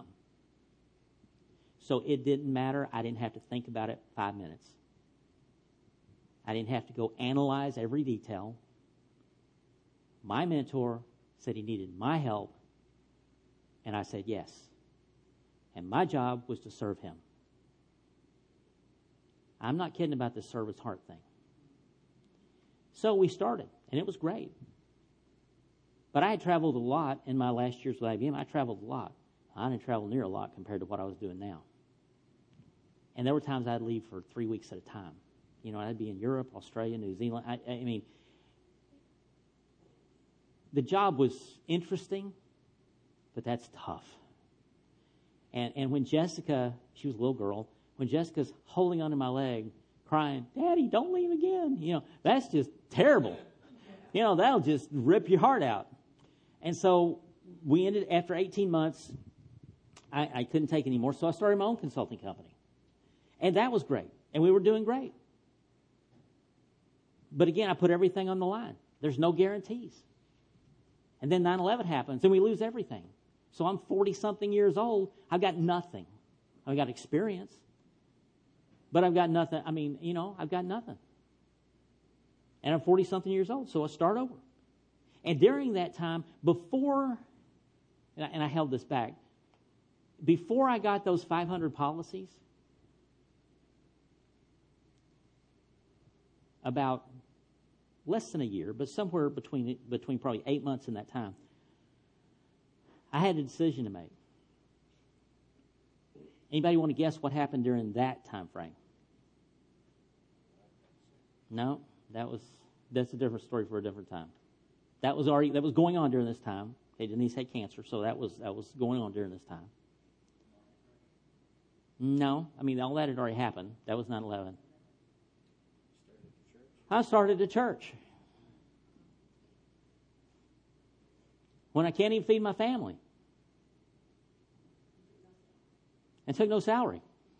So it didn't matter. I didn't have to think about it 5 minutes. I didn't have to go analyze every detail. My mentor said he needed my help, and I said yes. And my job was to serve him. I'm not kidding about the serve his heart thing. So we started, and it was great. But I had traveled a lot in my last years with IBM. I traveled a lot. I didn't travel near a lot compared to what I was doing now. And there were times I'd leave for 3 weeks at a time. You know, I'd be in Europe, Australia, New Zealand. I mean, the job was interesting, but that's tough. And when Jessica, she was a little girl, when Jessica's holding onto my leg, crying, "Daddy, don't leave again," you know, that's just terrible. You know, that'll just rip your heart out. And so we ended, after 18 months, I couldn't take anymore, so I started my own consulting company. And that was great. And we were doing great. But again, I put everything on the line. There's no guarantees. And then 9/11 happens, and we lose everything. So I'm 40-something years old. I've got nothing. I've got experience. But I've got nothing. I mean, you know, I've got nothing. And I'm 40-something years old, so I start over. And during that time, before, and I held this back, before I got those 500 policies, about less than a year, but somewhere between probably 8 months in that time, I had a decision to make. Anybody want to guess what happened during that time frame? No, that's a different story for a different time. That was going on during this time. Okay, Denise had cancer, so that was going on during this time. No, I mean all that had already happened. That was 9/11. I started a church when I can't even feed my family and took no salary.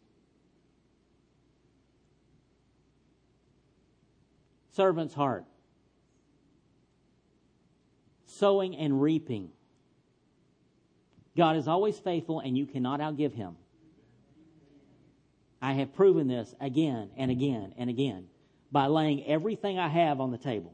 Servant's heart. Sowing and reaping. God is always faithful, and you cannot outgive Him. I have proven this again and again and again by laying everything I have on the table.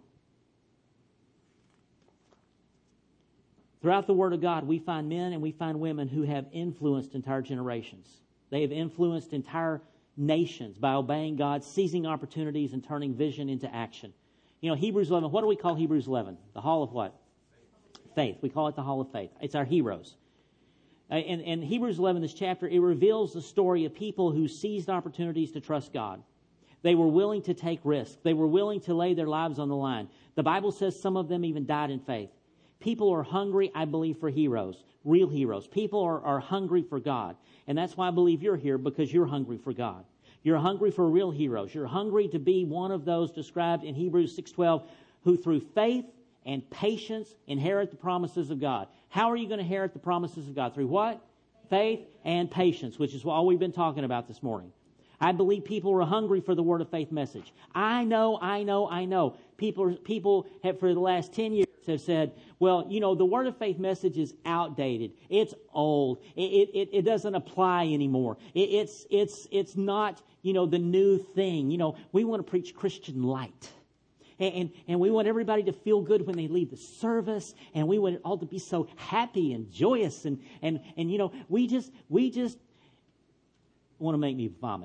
Throughout the Word of God, we find men and we find women who have influenced entire generations. They have influenced entire nations by obeying God, seizing opportunities, and turning vision into action. You know, Hebrews 11, what do we call Hebrews 11? The Hall of what? Faith. We call it the Hall of Faith. It's our heroes. And Hebrews 11, this chapter, it reveals the story of people who seized opportunities to trust God. They were willing to take risks. They were willing to lay their lives on the line. The Bible says some of them even died in faith. People are hungry, I believe, for heroes, real heroes. People are hungry for God. And that's why I believe you're here, because you're hungry for God. You're hungry for real heroes. You're hungry to be one of those described in Hebrews 6:12 who through faith and patience inherit the promises of God. How are you going to inherit the promises of God? Through what? Faith and patience, which is all we've been talking about this morning. I believe people are hungry for the Word of Faith message. I know. People have, for the last 10 years, have said, well, you know, the Word of Faith message is outdated. It's old. It doesn't apply anymore. It's not, you know, the new thing. You know, we want to preach Christian light. And we want everybody to feel good when they leave the service, and we want it all to be so happy and joyous, and you know, we just want to make me vomit.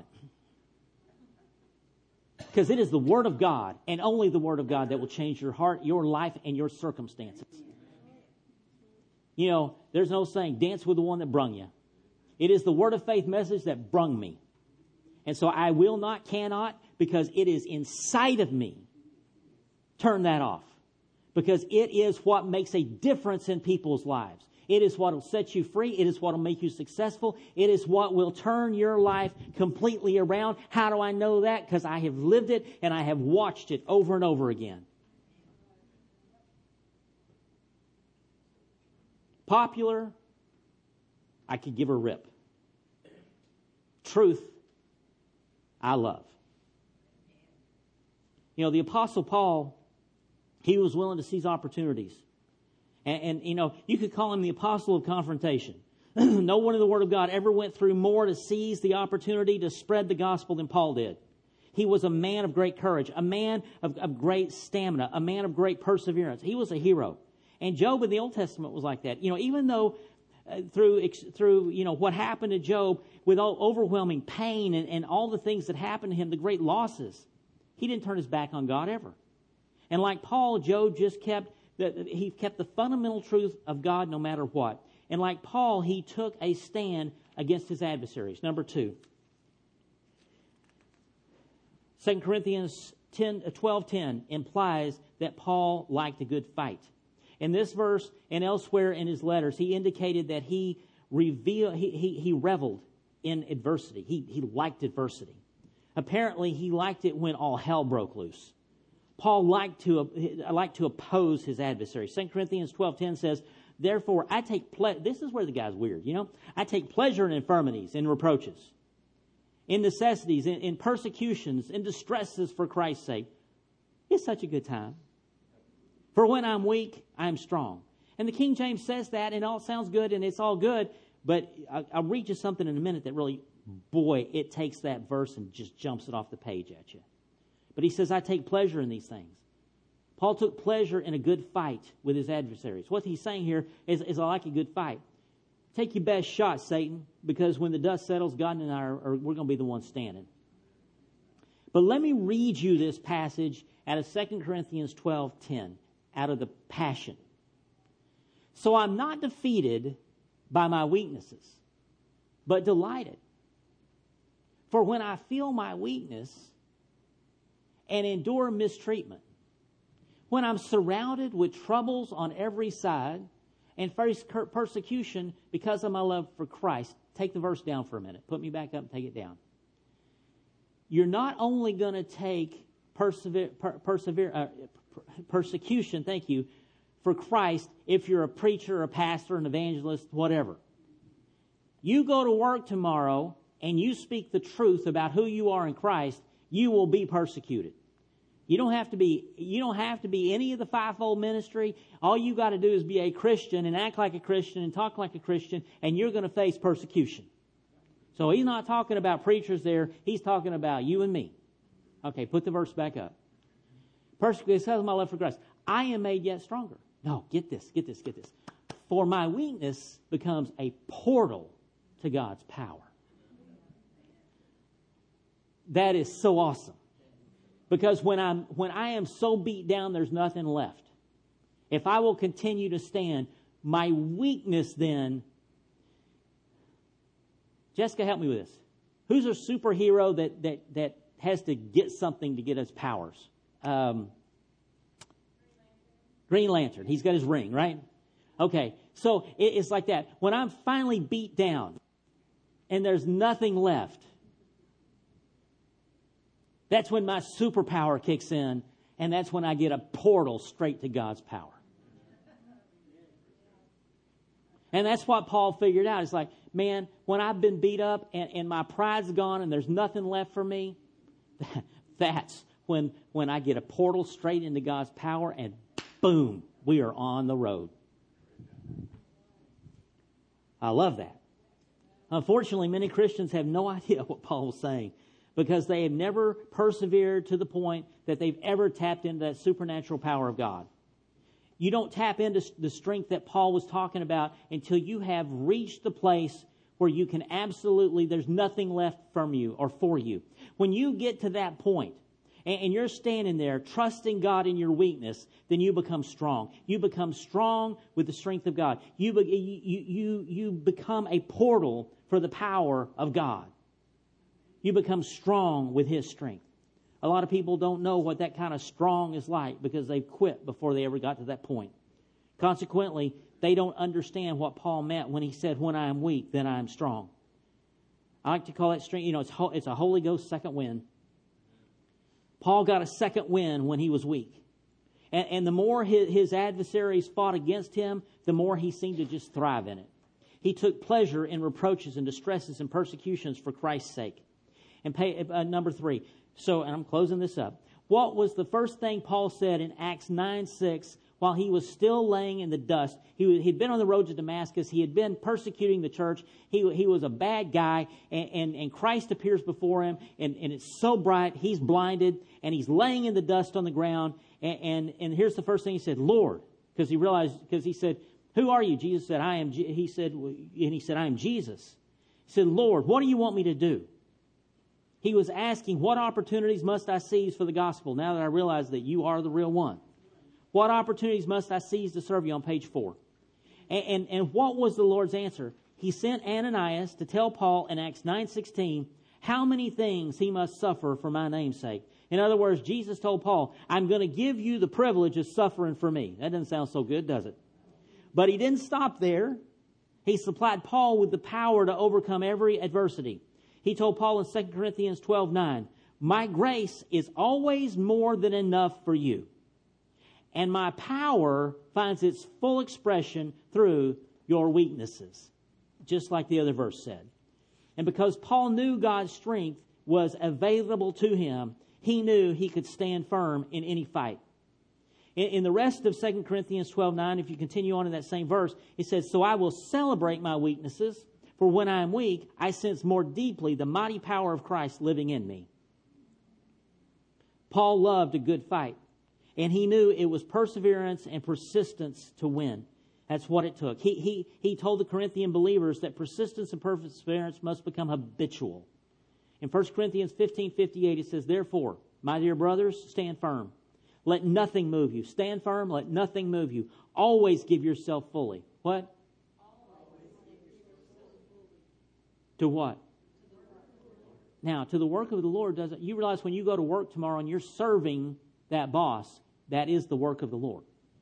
Because it is the Word of God, and only the Word of God, that will change your heart, your life, and your circumstances. You know, there's no saying, dance with the one that brung you. It is the Word of Faith message that brung me. And so I will not, cannot, because it is inside of me, turn that off, because it is what makes a difference in people's lives. It is what will set you free. It is what will make you successful. It is what will turn your life completely around. How do I know that? Because I have lived it and I have watched it over and over again. Popular, I could give a rip. Truth, I love. You know, the Apostle Paul, he was willing to seize opportunities. And, you know, you could call him the apostle of confrontation. No one in the Word of God ever went through more to seize the opportunity to spread the gospel than Paul did. He was a man of great courage, a man of great stamina, a man of great perseverance. He was a hero. And Job in the Old Testament was like that. You know, even though through you know, what happened to Job, with all overwhelming pain and all the things that happened to him, the great losses, he didn't turn his back on God ever. And like Paul, Job just kept the fundamental truth of God no matter what. And like Paul, he took a stand against his adversaries. Number 2. 2 Corinthians 12:10 implies that Paul liked a good fight. In this verse and elsewhere in his letters, he indicated that he reveled in adversity. He liked adversity. Apparently, he liked it when all hell broke loose. Paul liked to oppose his adversaries. 2 Corinthians 12:10 says, "Therefore, I take pleasure." This is where the guy's weird, "I take pleasure in infirmities, in reproaches, in necessities, in persecutions, in distresses for Christ's sake." It's such a good time. "For when I'm weak, I'm strong." And the King James says that, and it all sounds good, and it's all good, but I'll read you something in a minute that really, boy, it takes that verse and just jumps it off the page at you. But he says, "I take pleasure in these things." Paul took pleasure in a good fight with his adversaries. What he's saying here is I like a good fight. Take your best shot, Satan, because when the dust settles, God and I we're going to be the ones standing. But let me read you this passage out of 2 Corinthians 12:10, out of the Passion. "So I'm not defeated by my weaknesses, but delighted. For when I feel my weakness and endure mistreatment, when I'm surrounded with troubles on every side and face persecution because of my love for Christ." Take the verse down for a minute. Put me back up and take it down. You're not only going to take persecution, thank you, for Christ if you're a preacher, a pastor, an evangelist, whatever. You go to work tomorrow and you speak the truth about who you are in Christ, you will be persecuted. You don't have to be any of the fivefold ministry. All you got to do is be a Christian and act like a Christian and talk like a Christian, and you're going to face persecution. So he's not talking about preachers there. He's talking about you and me. Okay, put the verse back up. Persecuted because of my love for Christ. I am made yet stronger. No, get this. For my weakness becomes a portal to God's power. That is so awesome. Because when I am so beat down, there's nothing left. If I will continue to stand, my weakness then... Jessica, help me with this. Who's a superhero that has to get something to get his powers? Green Lantern. He's got his ring, right? Okay, so it's like that. When I'm finally beat down and there's nothing left, that's when my superpower kicks in, and that's when I get a portal straight to God's power. And that's what Paul figured out. It's like, man, when I've been beat up and my pride's gone and there's nothing left for me, that's when I get a portal straight into God's power, and boom, we are on the road. I love that. Unfortunately, many Christians have no idea what Paul was saying, because they have never persevered to the point that they've ever tapped into that supernatural power of God. You don't tap into the strength that Paul was talking about until you have reached the place where you can absolutely, there's nothing left from you or for you. When you get to that point, and you're standing there trusting God in your weakness, then you become strong. You become strong with the strength of God. You become a portal for the power of God. You become strong with His strength. A lot of people don't know what that kind of strong is like because they've quit before they ever got to that point. Consequently, they don't understand what Paul meant when he said, "When I am weak, then I am strong." I like to call that strength, it's a Holy Ghost second wind. Paul got a second wind when he was weak. And the more his adversaries fought against him, the more he seemed to just thrive in it. He took pleasure in reproaches and distresses and persecutions for Christ's sake. And number 3. So, and I'm closing this up. What was the first thing Paul said in Acts 9:6 while he was still laying in the dust? He'd been on the road to Damascus. He had been persecuting the church. He was a bad guy, and Christ appears before him, and it's so bright, he's blinded, and he's laying in the dust on the ground. And here's the first thing he said, "Lord," because he said, "Who are you?" Jesus said, "I am." He said, "I am Jesus." He said, "Lord, what do you want me to do?" He was asking, what opportunities must I seize for the gospel now that I realize that you are the real one? What opportunities must I seize to serve you on page 4? And what was the Lord's answer? He sent Ananias to tell Paul in Acts 9:16 how many things he must suffer for my name's sake. In other words, Jesus told Paul, I'm going to give you the privilege of suffering for me. That doesn't sound so good, does it? But he didn't stop there. He supplied Paul with the power to overcome every adversity. He told Paul in 2 Corinthians 12:9, my grace is always more than enough for you, and my power finds its full expression through your weaknesses, just like the other verse said. And because Paul knew God's strength was available to him, he knew he could stand firm in any fight. In the rest of 2 Corinthians 12:9, if you continue on in that same verse, it says, so I will celebrate my weaknesses, for when I am weak, I sense more deeply the mighty power of Christ living in me. Paul loved a good fight, and he knew it was perseverance and persistence to win. That's what it took. He told the Corinthian believers that persistence and perseverance must become habitual. In 1 Corinthians 15:58, it says, therefore, my dear brothers, stand firm. Let nothing move you. Stand firm, let nothing move you. Always give yourself fully. What? To what? Now, to the work of the Lord. Doesn't you realize when you go to work tomorrow and you're serving that boss, that is the work of the Lord.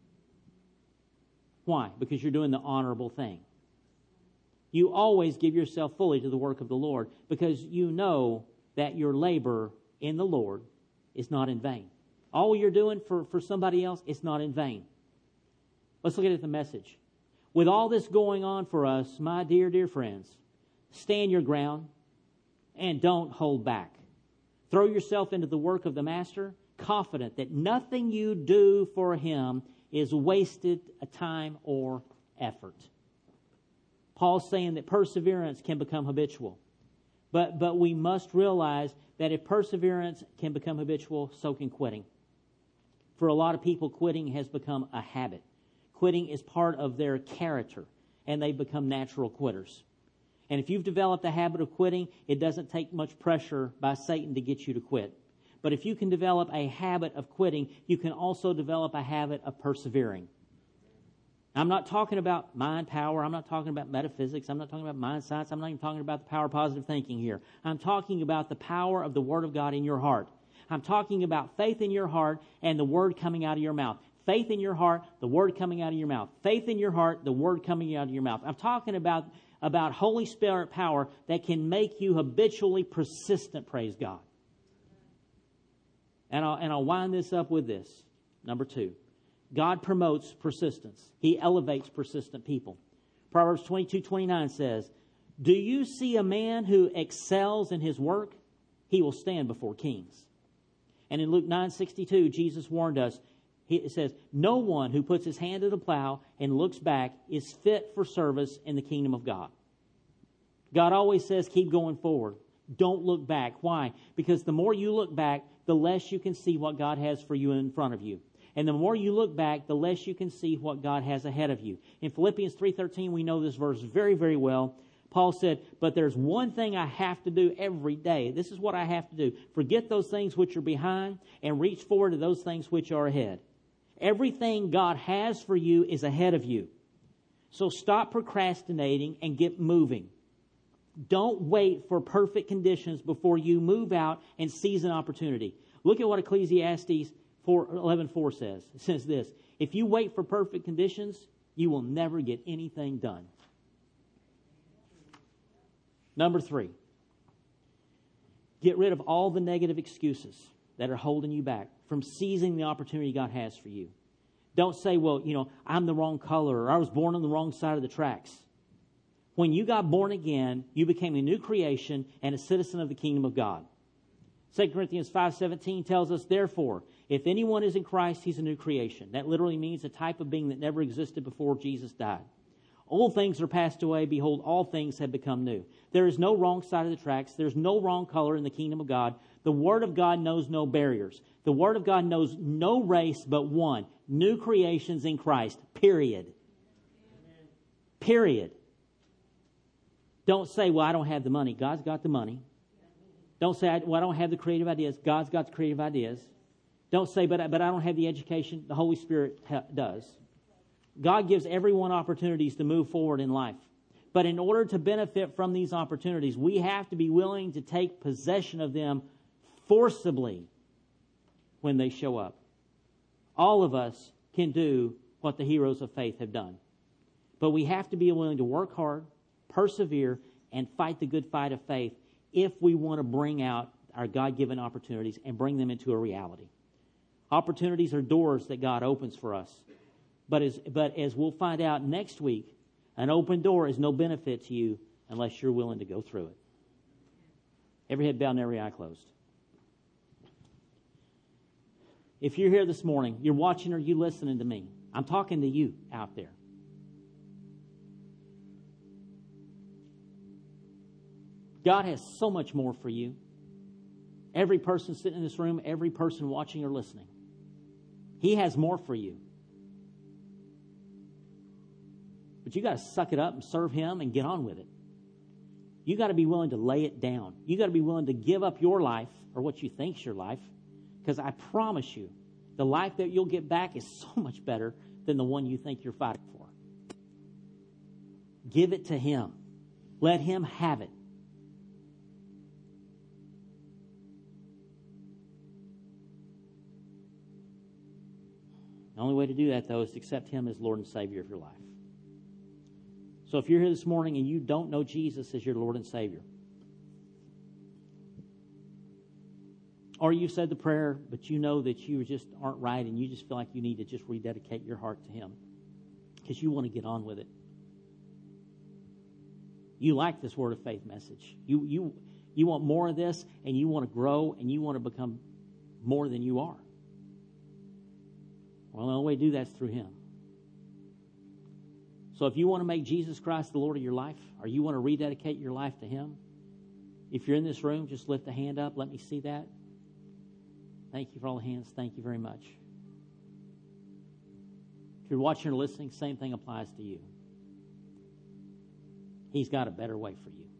Why? Because you're doing the honorable thing. You always give yourself fully to the work of the Lord because you know that your labor in the Lord is not in vain. All you're doing for somebody else, it's not in vain. Let's look at the message. With all this going on for us, my dear, dear friends, stand your ground and don't hold back. Throw yourself into the work of the Master, confident that nothing you do for Him is wasted time or effort. Paul's saying that perseverance can become habitual. But we must realize that if perseverance can become habitual, so can quitting. For a lot of people, quitting has become a habit. Quitting is part of their character, and they become natural quitters. And if you've developed a habit of quitting, it doesn't take much pressure by Satan to get you to quit. But if you can develop a habit of quitting, you can also develop a habit of persevering. I'm not talking about mind power. I'm not talking about metaphysics. I'm not talking about mind science. I'm not even talking about the power of positive thinking here. I'm talking about the power of the Word of God in your heart. I'm talking about faith in your heart and the Word coming out of your mouth. Faith in your heart, the Word coming out of your mouth. Faith in your heart, the Word coming out of your mouth. I'm talking about Holy Spirit power that can make you habitually persistent, praise God. And I'll wind this up with this. Number 2. God promotes persistence. He elevates persistent people. Proverbs 22:29 says, do you see a man who excels in his work? He will stand before kings. And in Luke 9:62, Jesus warned us, it says, no one who puts his hand to the plow and looks back is fit for service in the kingdom of God. God always says, keep going forward. Don't look back. Why? Because the more you look back, the less you can see what God has for you in front of you. And the more you look back, the less you can see what God has ahead of you. In Philippians 3:13, we know this verse very, very well. Paul said, but there's one thing I have to do every day. This is what I have to do. Forget those things which are behind and reach forward to those things which are ahead. Everything God has for you is ahead of you. So stop procrastinating and get moving. Don't wait for perfect conditions before you move out and seize an opportunity. Look at what Ecclesiastes 11:4 says. It says this, if you wait for perfect conditions, you will never get anything done. Number 3, get rid of all the negative excuses that are holding you back from seizing the opportunity God has for you. Don't say, well, I'm the wrong color, or I was born on the wrong side of the tracks. When you got born again, you became a new creation and a citizen of the kingdom of God. 2 Corinthians 5:17 tells us, therefore, if anyone is in Christ, he's a new creation. That literally means a type of being that never existed before Jesus died. Old things are passed away. Behold, all things have become new. There is no wrong side of the tracks. There's no wrong color in the kingdom of God. The Word of God knows no barriers. The Word of God knows no race but one. New creations in Christ. Period. Amen. Period. Don't say, well, I don't have the money. God's got the money. Don't say, well, I don't have the creative ideas. God's got the creative ideas. Don't say, but I don't have the education. The Holy Spirit does. God gives everyone opportunities to move forward in life. But in order to benefit from these opportunities, we have to be willing to take possession of them forcibly when they show up. All of us can do what the heroes of faith have done. But we have to be willing to work hard, persevere, and fight the good fight of faith if we want to bring out our God-given opportunities and bring them into a reality. Opportunities are doors that God opens for us. But as we'll find out next week, an open door is no benefit to you unless you're willing to go through it. Every head bowed and every eye closed. If you're here this morning, you're watching or you listening to me, I'm talking to you out there. God has so much more for you. Every person sitting in this room, every person watching or listening, He has more for you. But you got to suck it up and serve Him and get on with it. You got to be willing to lay it down. You got to be willing to give up your life or what you think's your life, because I promise you, the life that you'll get back is so much better than the one you think you're fighting for. Give it to Him. Let Him have it. The only way to do that, though, is to accept Him as Lord and Savior of your life. So if you're here this morning and you don't know Jesus as your Lord and Savior, or you've said the prayer, but you know that you just aren't right and you just feel like you need to just rededicate your heart to Him because you want to get on with it. You like this Word of Faith message. You want more of this, and you want to grow, and you want to become more than you are. Well, the only way to do that is through Him. So if you want to make Jesus Christ the Lord of your life, or you want to rededicate your life to Him, if you're in this room, just lift a hand up. Let me see that. Thank you for all the hands. Thank you very much. If you're watching or listening, same thing applies to you. He's got a better way for you.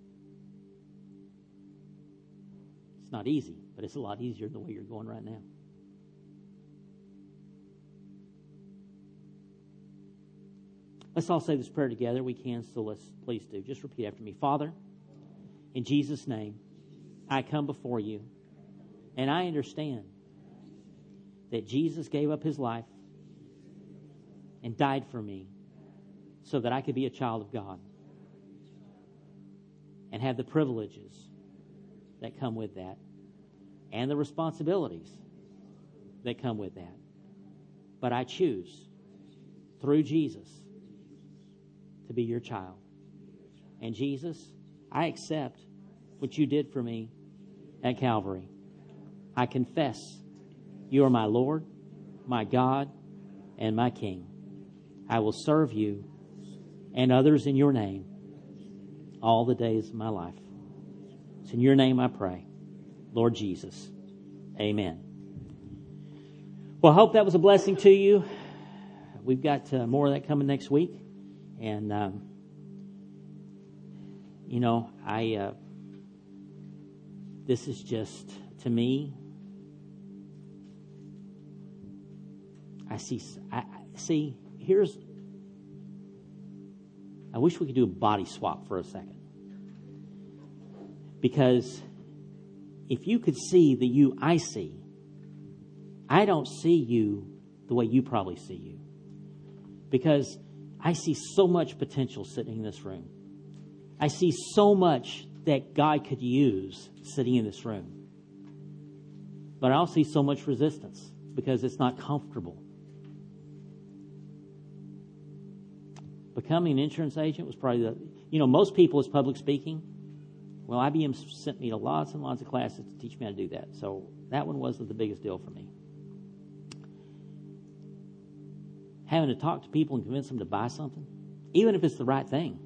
It's not easy, but it's a lot easier than the way you're going right now. Let's all say this prayer together. We can, so let's please do. Just repeat after me. Father, in Jesus' name, I come before you, and I understand that Jesus gave up His life and died for me so that I could be a child of God and have the privileges that come with that and the responsibilities that come with that. But I choose, through Jesus, to be your child. And Jesus, I accept what you did for me at Calvary. I confess you are my Lord, my God, and my King. I will serve you and others in your name all the days of my life. It's in your name I pray, Lord Jesus. Amen. Well, I hope that was a blessing to you. We've got more of that coming next week. And, this is just, to me, I wish we could do a body swap for a second. Because if you could see the you I see, I don't see you the way you probably see you. Because I see so much potential sitting in this room. I see so much that God could use sitting in this room. But I also see so much resistance because it's not comfortable. Becoming an insurance agent was probably most people is public speaking. Well, IBM sent me to lots and lots of classes to teach me how to do that. So that one wasn't the biggest deal for me. Having to talk to people and convince them to buy something, even if it's the right thing,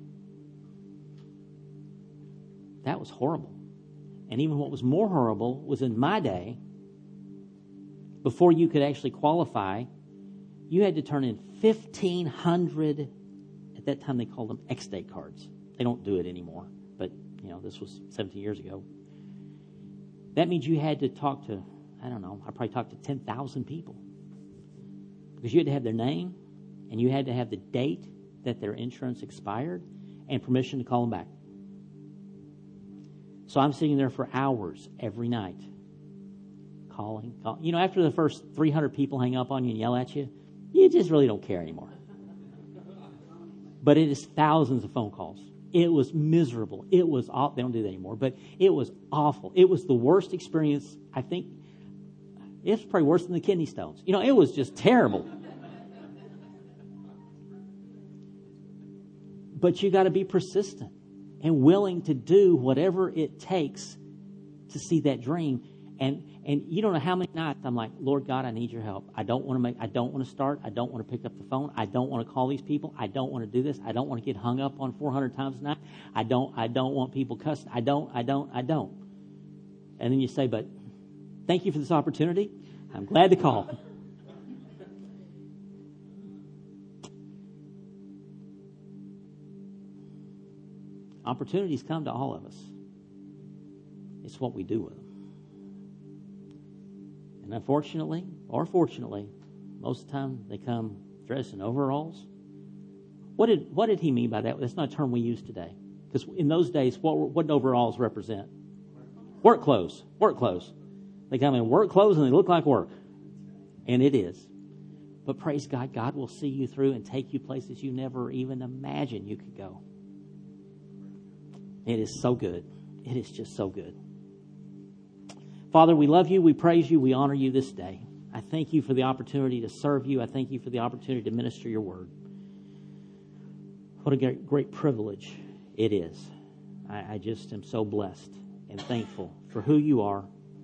that was horrible. And even what was more horrible was in my day, before you could actually qualify, you had to turn in 1,500, at that time they called them X-Date cards. They don't do it anymore, but this was 17 years ago. That means you had to talk to, I don't know, I probably talked to 10,000 people. Because you had to have their name, and you had to have the date that their insurance expired, and permission to call them back. So I'm sitting there for hours every night, calling. You know, after the first 300 people hang up on you and yell at you, you just really don't care anymore. But it is thousands of phone calls. It was miserable. It was awful. They don't do that anymore, but it was awful. It was the worst experience, I think. It's probably worse than the kidney stones. You know, it was just terrible. But you got to be persistent and willing to do whatever it takes to see that dream. And you don't know how many nights I'm like, Lord God, I need your help. I don't want to start. I don't want to pick up the phone. I don't want to call these people. I don't want to do this. I don't want to get hung up on 400 times a night. I don't want people cussing. I don't. And then you say, but thank you for this opportunity. I'm glad to call. Opportunities come to all of us. It's what we do with them. And unfortunately, or fortunately, most of the time they come dressed in overalls. What did he mean by that? That's not a term we use today. Because in those days, what did overalls represent? Work clothes. Work clothes. They come in work clothes and they look like work. And it is. But praise God, God will see you through and take you places you never even imagined you could go. It is so good. It is just so good. Father, we love you. We praise you. We honor you this day. I thank you for the opportunity to serve you. I thank you for the opportunity to minister your word. What a great privilege it is. I just am so blessed and thankful for who you are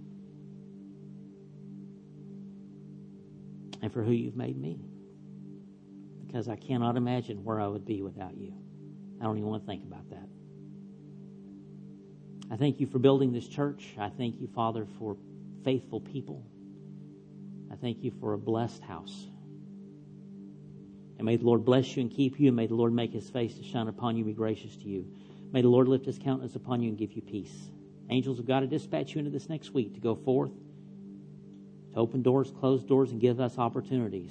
and for who you've made me. Because I cannot imagine where I would be without you. I don't even want to think about that. I thank you for building this church. I thank you, Father, for faithful people. I thank you for a blessed house. And may the Lord bless you and keep you, and may the Lord make his face to shine upon you and be gracious to you. May the Lord lift his countenance upon you and give you peace. Angels of God, to dispatch you into this next week to go forth, to open doors, close doors, and give us opportunities.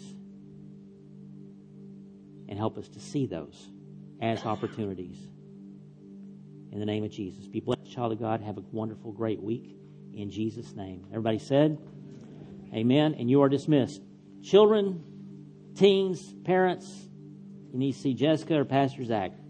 And help us to see those as opportunities. In the name of Jesus. Be blessed, child of God. Have a wonderful, great week. In Jesus' name. Everybody said? Amen. And you are dismissed. Children, teens, parents, you need to see Jessica or Pastor Zach.